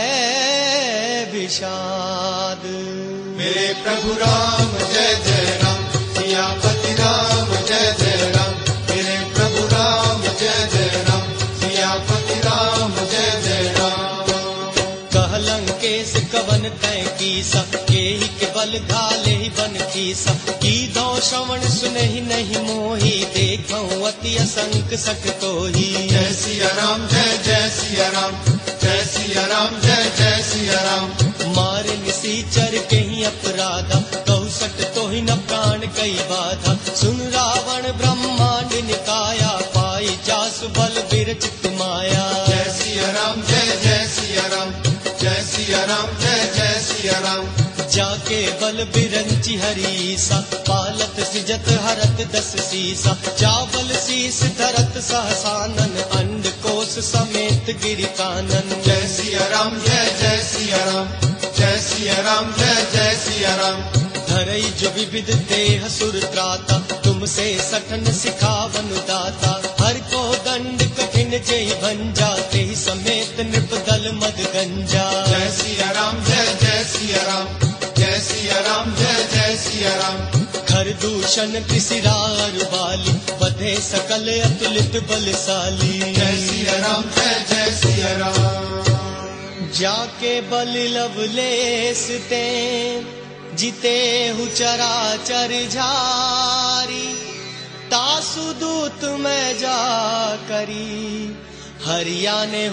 हृदय विषाद। मेरे प्रभु राम जय जय राम, सियापति राम जय जय राम। मेरे प्रभु राम जय जय राम, सियापति राम जय जय राम। कहलंकेश कवन तय कीसा, केहि के बल घाले ही बन कीसा, कीधो श्रवण सुनहि नहीं मोही, देखऊं अति असंक सक तोही। जय सिया राम जय जय सिया राम, जय सिया राम जय जय सिया राम। मारे निसीचर कहीं अपराधा, कहु सट तो ही न प्राण कई बाधा, सुन रावण ब्रह्मांड निकाया, पाई जासु बल विरचित माया। जय सिया राम जय जय सिया राम, जय सिया राम जय जय सिया राम। जाके बल बिरंची हरीसा, पालत सिजत हरत दस सीसा, चावल शीस धरत सहसानन, अंड कोश समेत गिरि कानन। जय सिया राम जय जय सिया राम, जय सिया राम जय जय सिया राम। धरई जो विविध देह सुर त्राता, तुमसे सठन सिखावन दाता, हर को दंड कठिन जय भंजा, तेहि समेत नृप दल मद गंजा। जय सिया राम जय जय सिया राम, जय सिया राम जय जय सिया राम। खर दूषण त्रिशिरार बाली, बधे सकल अतुलित बलशाली। जय सिया राम जय जय सिया राम। जाके बल लवलेस ते, जिते हु चराचर झारी, तासु दूत मैं जा करी, हरियाने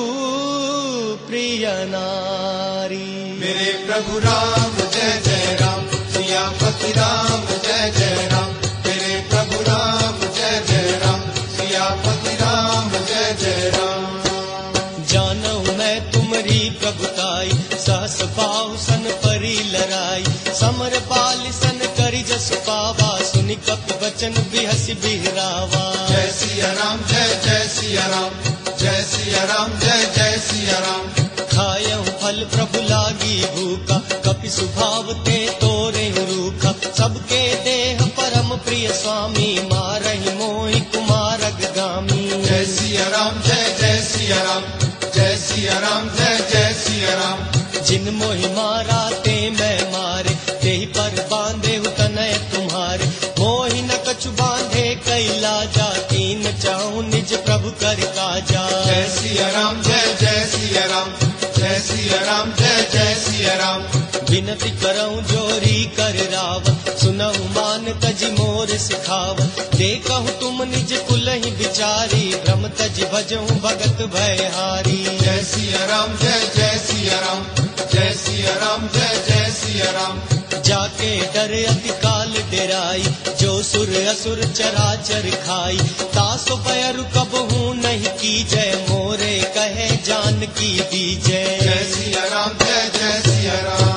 हूँ प्रिय नारी। मेरे प्रभु राम जय जय राम, सियापति राम जय जय राम। मेरे प्रभु राम जय जय राम, सियापति राम जय जय राम। जानऊ मैं तुम्हारी प्रभुताई, सहस पाव बहुसन परी लड़ाई समर बाल सन करी जस पावा सुनि कपि वचन बिहसि बिहरावा। जय सिया राम जय जय सिया राम जय सिया राम जय जय सिया राम। खायऊ फल प्रभु लागी भूखा कपि स्वभाव ते तोरे रूखा सबके देह परम प्रिय स्वामी मारहि मोहि कुमारग गामी। जय सिया राम जय जय सिया राम जय सिया राम जय जय सिया राम। जिन मोहि मारा ते मैं मारे तेहि पर बांधे हु तनय तुम्हारे मोहि न कछु बांधे कैला जा कीन चाहूं निज प्रभु कर काजा। जय सिया राम जय जय सिया राम जय सिया राम जय जय सिया राम। विनती करऊं जोरी कर राव सुनहु मान तज मोर सिखाव देखहु तुम निज कुल ही बिचारी भ्रम तज भजहु भगत भयहारी। जय सिया राम जय जय सिया राम जय सिया राम जय जय सिया राम। जाके डर अति काल डेराई जो सुर असुर चराचर खाई तासो पैरु कबहू नहीं की जय मोरे कहे जान की दी जय। जय सिया राम जय जय सिया राम।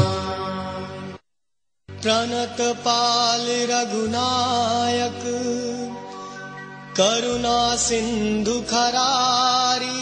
प्रणत पाल रघुनायक करुणा सिंधु खरारी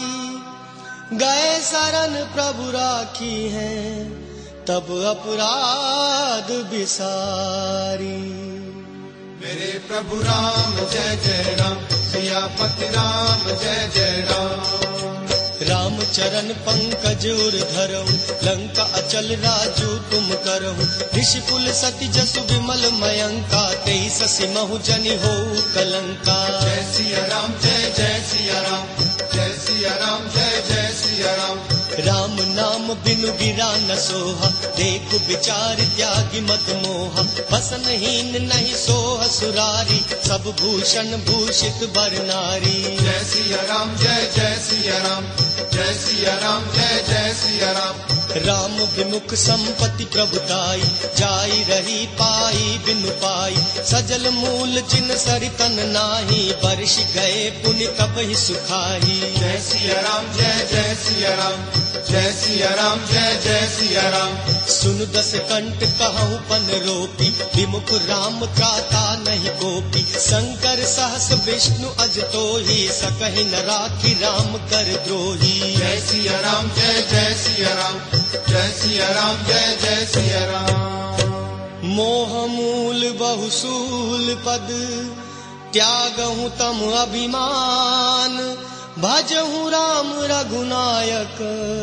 गए शरण प्रभु राखी है तब अपराध बिसारी। मेरे प्रभु राम जय जय राम सियापति राम जय जय राम। राम चरण पंकज उर धरहु लंका अचल राजू तुम करहु ऋषिकुल सती जसु विमल मयंका तेहि ससि महु जनि हो कलंका। जय सिया राम जय जय सिया राम जय सिया राम जय जय सिया राम। राम नाम बिनु गिरा न सोहा देखु विचार त्यागी मत मोहा बसनहीन नहीं सोह सुरारी सब भूषण भूषित बर नारी। जय सिया राम जय जय सिया राम जय सिया राम जय जय सिया राम। राम विमुख संपत्ति प्रभुताई जाई रही पाई बिनु पाई सजल मूल जिन सरितन नाही बरस गए पुनि तब ही सुखाई। जय सिया राम जय जय सिया राम जय सिया राम जय जय सिया राम। सुन दस कंठ कहूँ पन रोपी विमुख राम त्राता नहीं गोपी शंकर सहस विष्णु अज तो ही सकहि न राखी राम कर द्रोही। जय सिया राम जय जय सिया राम जय सिया राम जय जय सिया राम। मोह मूल बहुसूल पद त्यागहु तम अभिमान भजहु राम रघुनायक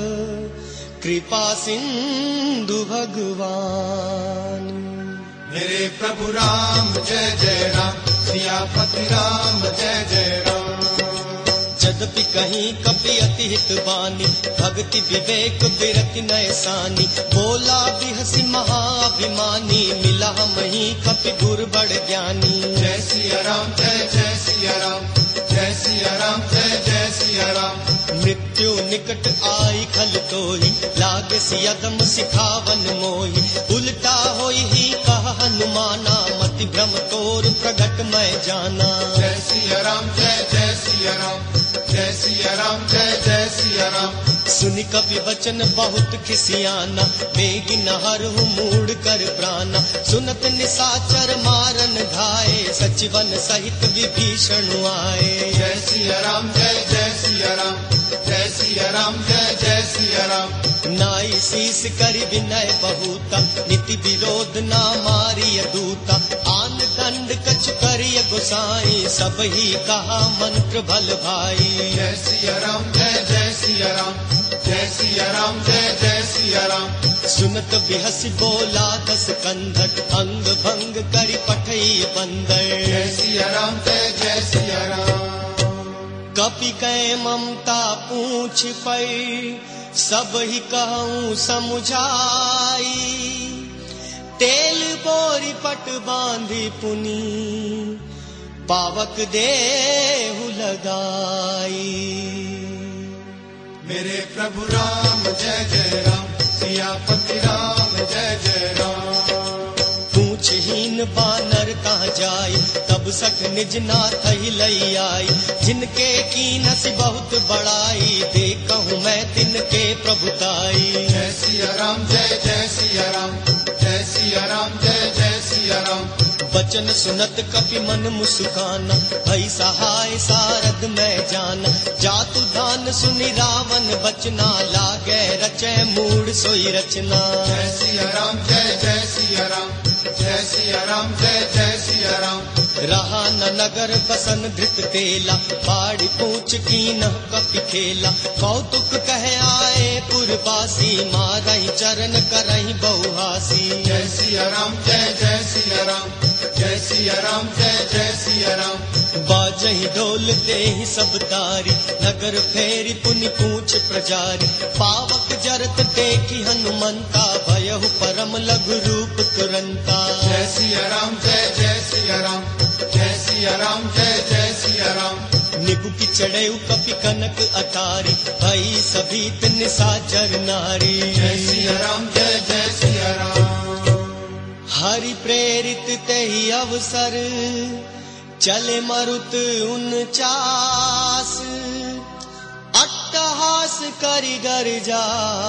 कृपा सिंधु भगवान। मेरे प्रभु राम जय जय राम सियापति राम जय जय राम। जदपि कहीं कपि अति हित बानी भक्ति विवेक विरति नयसानी बोला बिहसी महाभिमानी मिला मही कपि गुर बड़ ज्ञानी। जय सिया राम जय जय सिया राम जय सिया राम जय जय सिया राम। मृत्यु निकट आई खल तोहि लाग सियदम सिखावन मोहि उल्टा होई ही कह हनुमाना मति भ्रम तोर प्रगट मैं जाना। जय सिया राम जय जय सिया राम जय सिया राम जय जय सिया राम। सुनि कपि वचन बहुत खिसियाना बेग नहरहु मूड कर प्राणा सुनत निसाचर मारन धाये सचिवन सहित विभीषण आए। जय सिया राम जय जय सिया राम जय सिया राम जय जय सिया राम। नाई शीस करि विनय बहुता नीति विरोध ना मारिय दूता आन दंड कछु करिय गोसाई सब ही कहा मंत्र भल भाई। जय सिया राम जय जय सिया राम जय सिया राम जय जय सिया राम। सुनत बिहसी बोला दस कंधक अंग भंग करि पठई बंदर। जय सिया राम जय जय सिया राम। कपि कै ममता पूछ पई सब ही कहूँ समुझाई तेल बोरी पट बांधी पुनी पावक देहु लगाई। मेरे प्रभु राम जय जय राम सियापति राम जय जय राम। पूछहीन दीन बानर कहाँ जाई, तब सठ निज नाथ ही लई आई। जिनके की नसी बहुत बड़ाई, देखहूँ मैं तिनके प्रभुताई। जय सिया राम जय जय सिया राम, जय सिया राम जय जय सिया राम। बचन सुनत कपि मन मुस्काना, भई सहाय सारद मैं जाना। जातु दान सुनि रावण बचना, लागे रचे मूड सोई रचना। जय सिया राम जय जय सिया राम, जय सिया राम जय जय सिया राम। रहा न नगर बसन धृत तेला, बाड़ी पूछ कीन कपि खेला। कौतुक कहे आए पुरवासी, मारहि चरण करहि बहुहासी। जय सिया राम जय जय सिया राम, जय सिया राम जय जय सिया राम। बाजहि ढोल देहि सब तारी, नगर फेरी पुनि पूछ प्रजारी। पावक जरत देखी हनुमंता, भयहु परम लघु रूप तुरंता। जय सिया राम जय जय सिया राम, जय सिया राम जय जय सिया राम। निबु की चढ़ेउ कपि कनक अटारी, भई सभीत निशाचर नारी। जय सिया राम जय जय सिया राम। हरि प्रेरित तेहि अवसर, चले मरुत उनचास। अट्टहास करि गर्जा,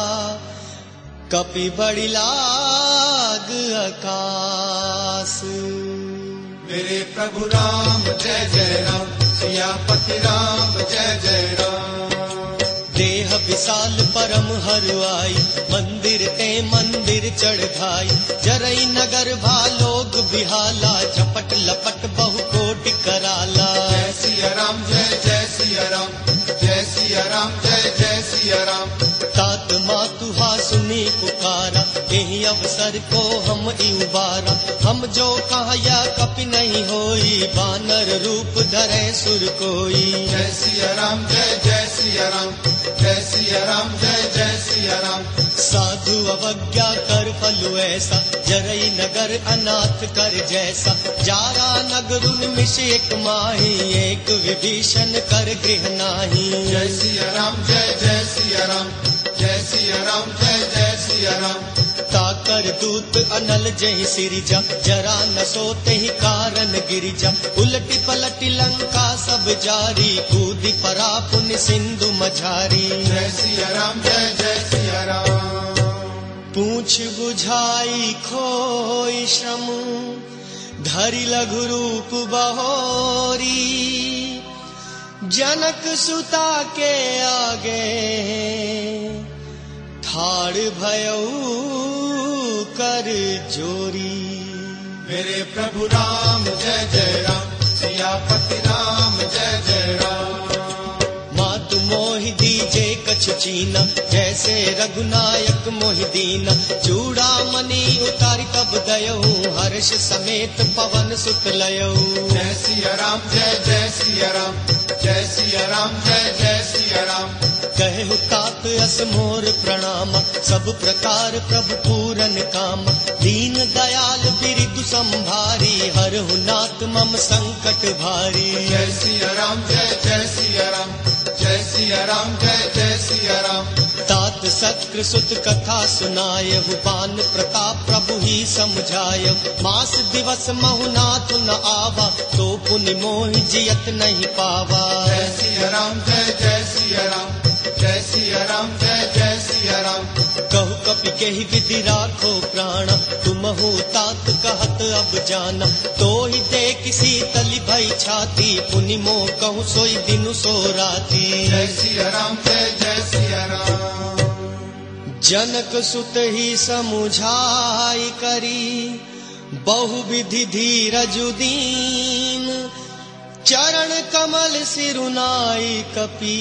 कपि बड़ी लाग आकाश। मेरे प्रभु राम जय जय राम, सियापति राम जय जय राम। देह विशाल परम हरुआई, मंदिर ते मंदिर चढ़ाई। जरई नगर भालोग बिहाला, झपट लपट बहु कोटि कराला। जय सिया राम जय जय सिया राम, जय सिया राम जय जय सिया राम। तात मातुहा सुनी पुकारा, यही अवसर को हम उबारा। हम जो कहा कपि नहीं होई, बानर रूप धरे सुर कोई। जय सिया राम जय जय सिया राम, जय सिया राम जय जय सिया राम। साधु अवज्ञा कर फलु ऐसा, जरई नगर अनाथ कर जैसा। जारा नगरुन मिश एक माही, एक विभीषण कर गृह नाही। जय सिया राम जय जय सिया राम, जय सिया राम जय जय सिया राम। ताकर दूत अनल जहि सिरिजा, जरा न सोते ही कारण गिरिजा। उलटी पलटी लंका सब जारी, कूदी परा पुनि सिंधु मझारी। जय सिया राम जय जय सिया राम। पूछ बुझाई खोई श्रम, धरि लघु रूप बहोरी। जनक सुता के आगे, ठाड़ भयऊ कर जोरी। मेरे प्रभु राम जय जय राम, सियापति राम जय जय राम। मातु मोहि दीजे कछु चीना, जैसे रघुनायक मोहि दीना। चूड़ामणि उतारी तब दयऊ, हर्ष समेत पवन सुत लयऊ। जय सिया राम जय जय सिया राम, जय सिया राम जय जय सिया राम। कहु तात अस मोर प्रणाम, सब प्रकार प्रभु पूरन काम। दीन दयाल बिरिदु संभारी, हरहु नाथ मम संकट भारी। जय सिया राम जय जय सिया राम, जय सिया राम जय जय सिया राम। तात सक्र सुत कथा सुनायहु, पान प्रताप प्रभु ही समझायहु। मास दिवस महु नाथ न आवा, तो पुनि मोहि जियत नहीं पावा। जय सिया राम जय जय सिया राम, जय सिया राम जय जय सिया राम। कहु कपि केहि विधि राखो प्राण, तुमहु तात कहत अब जाना। तो ही दे किसी तली भई छाती, पुनि मोह कहूँ सोई दिनु सो राती। जय सिया राम जय जय सिया राम। जनक सुत ही समुझाई करी, बहु विधि धीरजु दीन। चरण कमल सिरुनाई कपि,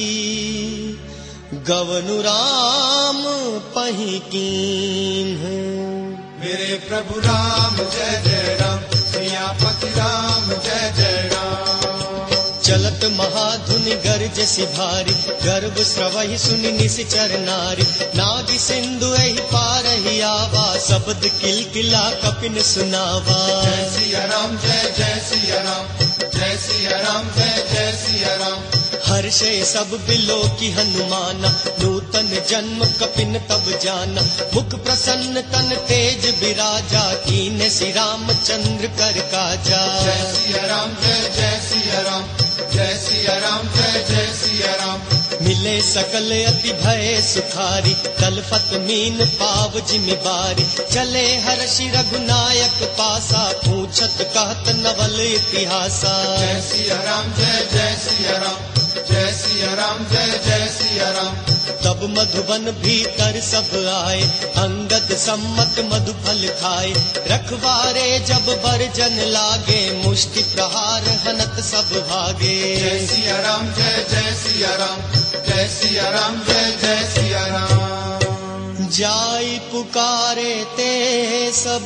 गवनु राम पही कीन्ह। मेरे प्रभु राम जय जय राम, सियापति राम जय जय राम। चलत महाधुनि गर्ज सिभारी, गर्भ स्रवहि सुनि निश्चर नारी। नाग सिंधु एहि पार ही आवा, शब्द किलकिला कपिन सुनावा। जय सिया राम जय जय सिया राम, जय सिया राम जय जय सिया राम। हर्षे सब बिलो की हनुमाना, नूतन जन्म कपिन तब जाना। मुख प्रसन्न तन तेज बिराजा, कीने श्री रामचंद्र कर काजा। जय सिया राम जय जय सिया राम, जय सिया राम जय जय सिया राम। मिले सकल अति भय सुखारी, तलफत मीन पाव जिम्मेवारी। चले हर्षि रघुनायक पासा, पूछत कहत नवल इतिहासा। जय सिया राम जय जय सिया राम, जय सिया राम जय जय सिया राम। तब मधुबन भीतर सब आए, अंगद सम्मत मधुफल खाए। रखवारे जब बरजन लागे, मुष्टि प्रहार हनत सब भागे। जय सिया राम जय जय सिया राम, जय सिया राम जय जय सिया राम। जाई पुकारे ते सब,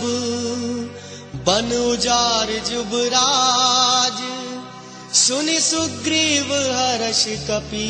बन उजार जुबराज। सुनि सुग्रीव हर्ष कपि,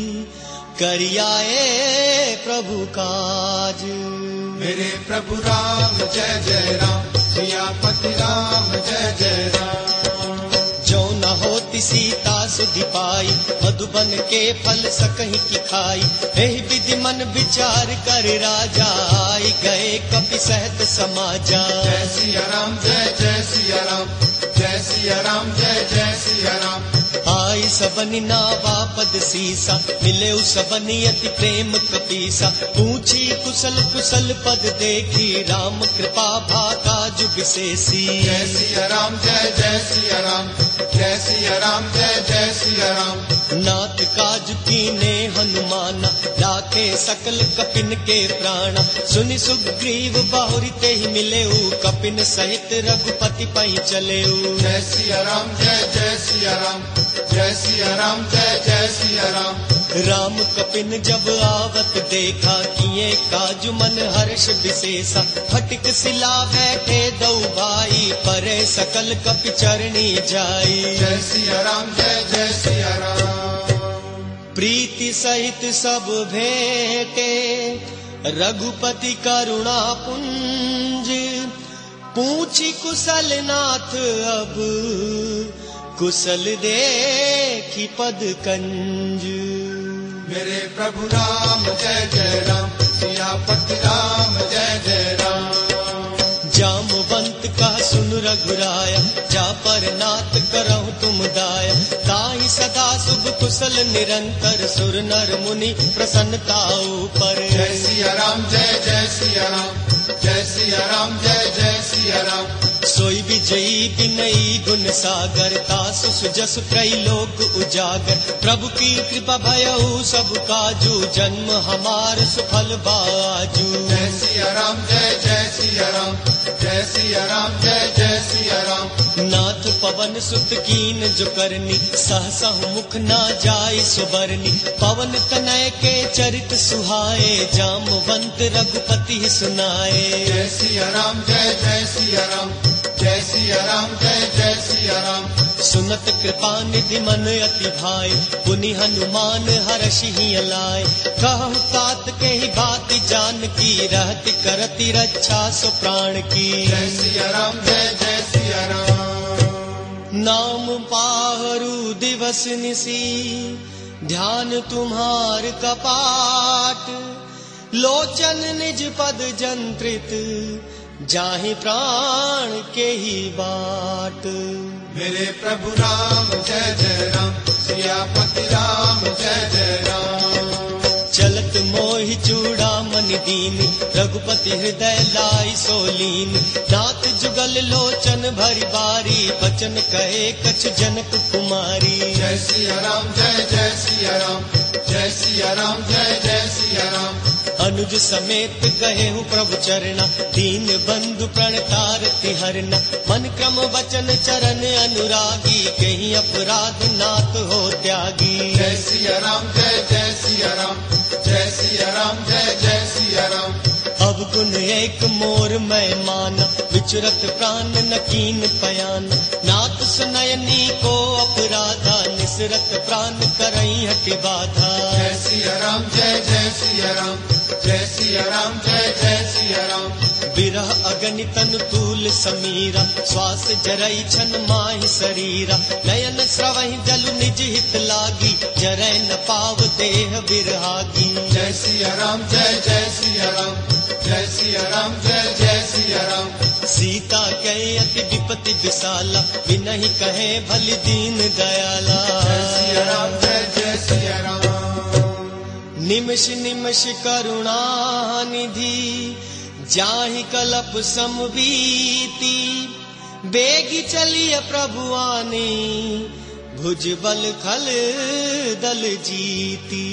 करियाए प्रभु काज। मेरे प्रभु राम जय जय राम, सियापति राम जय जय राम। जो न होती सीता सुधि पाई, मधुबन के फल सकहि की खाई। एहि विधि मन विचार कर राजा, आई गए कपि सहत समाजा। जय सिया राम जय जय सिया राम, जय सिया राम जय जय सिया राम। आई सबनि नावा पद सीसा, मिले सबनि अति प्रेम कपीसा। पूछी कुशल कुशल पद देखी, राम कृपा भाका जु विशेषी। जय सिया राम जय जय सिया राम, जय सिया राम जय जय सिया राम। नाथ काज कीने हनुमाना, लाखे सकल कपिन के प्राणा। सुनि सुग्रीव बाहुरी ते ही मिलेऊ, कपिन सहित रघुपति पई चलेऊ। जय सिया राम जय जय सिया राम, जय सिया राम जय जय सिया राम। राम कपिन जब आवत देखा, किए काजु मन हर्ष विशेषा। फटिक सिला बैठे दऊ भाई, परे सकल कपि चरणी जाई। जय सिया राम जय जय सिया राम। प्रीति सहित सब भेटे, रघुपति करुणा पुंज। पूछी कुशल नाथ अब, कुशल देखी पद कंज। मेरे प्रभु राम जय जय राम, सियापति राम जय जय राम। जामवंत का सुन रघुराया, जा पर नाथ करहु तुम दाया। ताहि सदा शुभ कुशल निरंतर, सुर नर मुनि प्रसन्नता ऊपर। जय सिया राम जय जय सिया राम, जय सिया राम जय जय सिया राम। सोई विजयी विनयी गुण सागर, तासु सुजस त्रई लोक उजागर। प्रभु की कृपा भयउ सब काजू, जन्म हमार सुफल बाजू। जय सिया राम जय जय सिया राम, जय सिया राम जय जय सिया राम। नाथ पवन सुत कीन जो करनी, सहसा मुख ना जाय सुबरनी। पवन तनय के चरित सुहाए, जामवंत रघुपति सुनाए। जय सिया राम जय जय सिया राम, जय सिया राम जय जय सिया राम। सुनत कृपा निधि मन अति भाई, पुनि हनुमान हर्षि ही अलाय। कहु तात के ही बात जान की, रहति करति रक्षा सो प्राण की। जय सिया राम जय जय सिया राम। नाम पाहरू दिवस निसी, ध्यान तुम्हार कपाट। लोचन निज पद जंत्रित, जाहि प्राण के ही बाट। मेरे प्रभु राम जय जय राम, सियापति राम जय जय राम। चलत मोहि चूड़ामणि दीन, रघुपति हृदय लाई सोलीन। नाथ जुगल लोचन भरि बारी, बचन कहे कछ जनक कुमारी। जय सिया राम जय जय सिया राम, जय सिया राम जय जय सिया राम। अनुज समेत गए हूँ प्रभु चरना, दीन बंधु प्रणतार तिहरना। मन क्रम वचन चरण अनुरागी, कहीं अपराध नाथ हो त्यागी। जय सिया राम जय जय सिया राम, जय सिया राम जय जय सिया राम। अब गुण एक मोर मैं माना, विचरत प्राण न कीन पयाना। नाथ सुनयनी को अपराधा, दशरथ प्राण करई हटि बाधा। जय सिया राम जय जय सिया राम, जय सिया राम जय जय सिया राम। बिरह अगनि तनु तूल समीरा, श्वास जरई छन माहि शरीरा। नयन स्रवहि जलु निज हित लागी, जरै न पाव देह बिरहागी। जय सिया राम जय जय सिया राम, जय सिया राम जय जय सिया राम। सीता कहे अति विपति विशाला, बिनहि कहे भली दीन दयाला। जय सिया राम जय जय सिया राम। निमिष निमिष करुणा निधि, जाहि कलप समवीति। बेगी चलिय प्रभु आने, भुज बल खल दल जीती।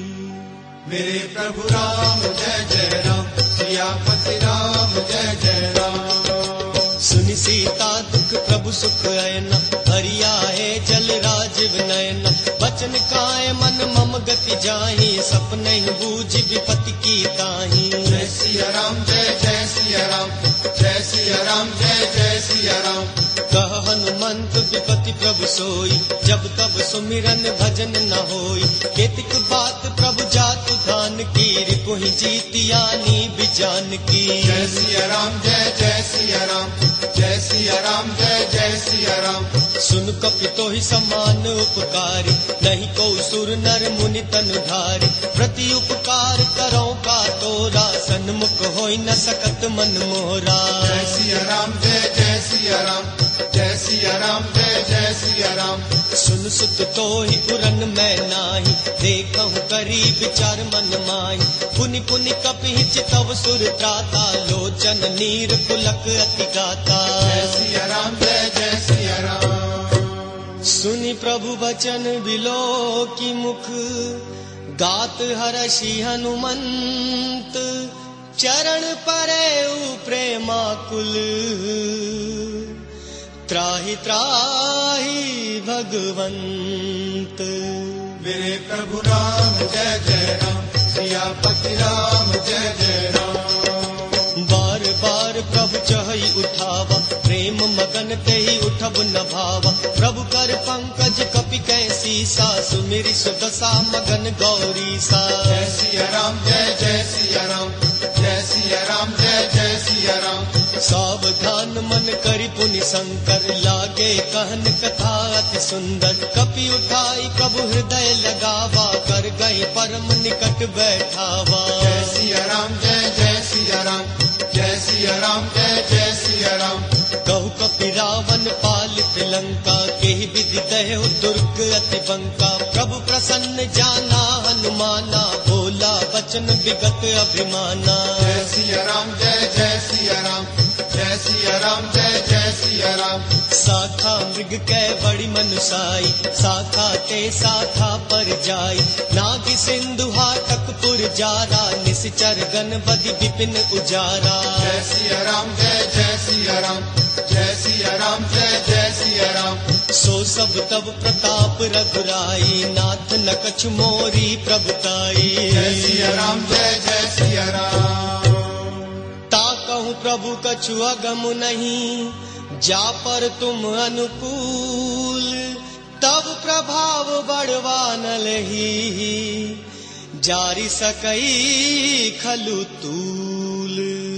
मेरे प्रभु राम जय जय राम, सियापति राम जय जय राम। सुनि सीता दुख प्रभु सुख अयना, हरिया है जल राज विनयन। बचन काय मन मम गति जाहि, सपने बूझ विपति की ताहि। जय सिया राम जय जय सिया राम, जय सिया राम जय जय सिया राम। कह हनुमंत विपति प्रभु सोई, जब तब सुमिरन भजन न होई। केतिक बात प्रभु जातु धान की, रिपुहि जीतियानी बिजान की। जय सिया राम जय जय सिया राम, जय सिया राम जय जय सिया राम। सुन कपि तोहि समान उपकारी, नहीं को सुर नर मुनि तनु धारी। प्रति उपकार करो का तोरा, सन्मुख होई न सकत मन मोरा। जय सिया राम जय जय सिया राम, जय सिया राम जय जय सिया राम। सुन सुत तोहि उरन मैं नाही, देखहु करी विचार मन माही। पुनि पुनि कपि चितव सुर त्राता, लोचन नीर पुलक अति गाता। जय सिया राम जय जय सिया राम। सुनि प्रभु वचन बिलो की मुख, गात हरषि हनुमंत। चरण परे प्रेमाकुल, त्राहि त्राहि भगवंत। मेरे प्रभु राम जय जय राम, सियापति राम जय जय राम। बार बार प्रभु चहई उठावा, प्रेम मगन तेहि उठब न भावा। प्रभु कर पंकज कपि कैसी सा, सुमिरि सुदशा मगन गौरी सा। जय सिया राम जय जय सिया राम, जय सिया राम जय जय सिया राम। सावधान मन करि पुनि शंकर, लागे कहन कथा अति सुंदर। कपि उठाई प्रभु हृदय लगावा, कर गए परम निकट बैठावा। जय सिया राम जय जय सिया राम, जय सिया राम जय जय सिया राम। कहु कपि रावण पालित लंका, केहि विधि दहु दुर्ग अति बंका। प्रभु प्रसन्न जाना हनुमाना, बोला वचन विगत अभिमाना। जय सिया राम जय जय सिया राम, जय सिया राम जय जय सिया राम। साखा मृग कै बड़ी मनुषाई, साखा ते साखा पर जाई। नाग सिंधु हाटक पुर जारा, निश्चर गण बदि विपिन उजारा। जय सिया राम जय जय सिया राम, जय सिया राम जय जय सिया राम। सो सब तब प्रताप रघुराई, नाथ न कछु मोरी प्रभुताई। जय सिया राम जय जय सिया राम। ताकहु प्रभु कछु अगम नहीं, जा पर तुम अनुकूल। तब प्रभाव बढ़वान लही, जारी सकई खलु तूल।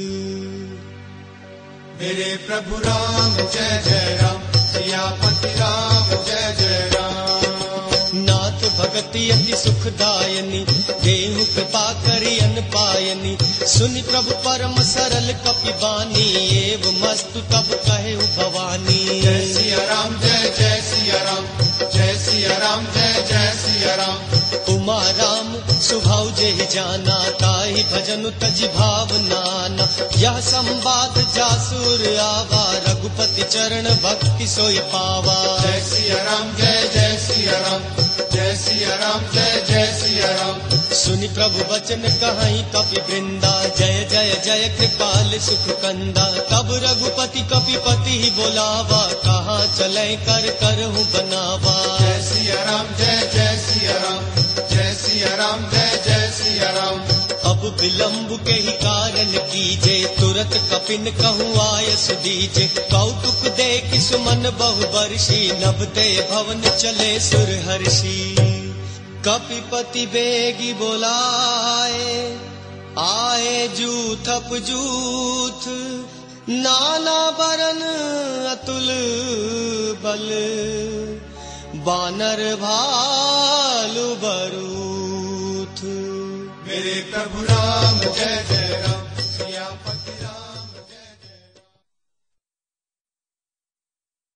मेरे प्रभु राम जय जय राम, सियापति राम जय जय राम। नाथ भगति अति सुखदायनी, देहु कृपा करि अन पायनी। सुनि प्रभु परम सरल कपि बानी, एव मस्तु तब कहेउ भवानी। जय सिया राम जय जय सिया राम, जय सिया राम जय जय सिया राम। उमा राम सुभाव जेहि जाना, ताहि भजनु तजि भाव नाना। यह संवाद जासुर आवा, रघुपति चरण भक्ति सोई पावा। जय सिया राम जय जय सिया राम, जय सिया राम जय जय सिया राम। सुनि प्रभु वचन कहीं कपि वृंदा, जय जय जय कृपाल सुख कंदा। तब रघुपति कपिपति बोलावा, कहाँ चले कर करहु बनावा। जय सिया राम जय जय सिया राम, जय सिया राम जय जय सिया राम। अब विलंब के ही कारण कीजे, तुरत कपिन कहूँ आयस दीजे। कौतुक देख सुमन बहु बरसी, नभते भवन चले सुर हर्षि। कपिपति बेगी बोलाए, आए जूथप जूथ, नाना बरन अतुल बल, बानर भालु बरूथ। मेरे प्रभु राम जय जय राम।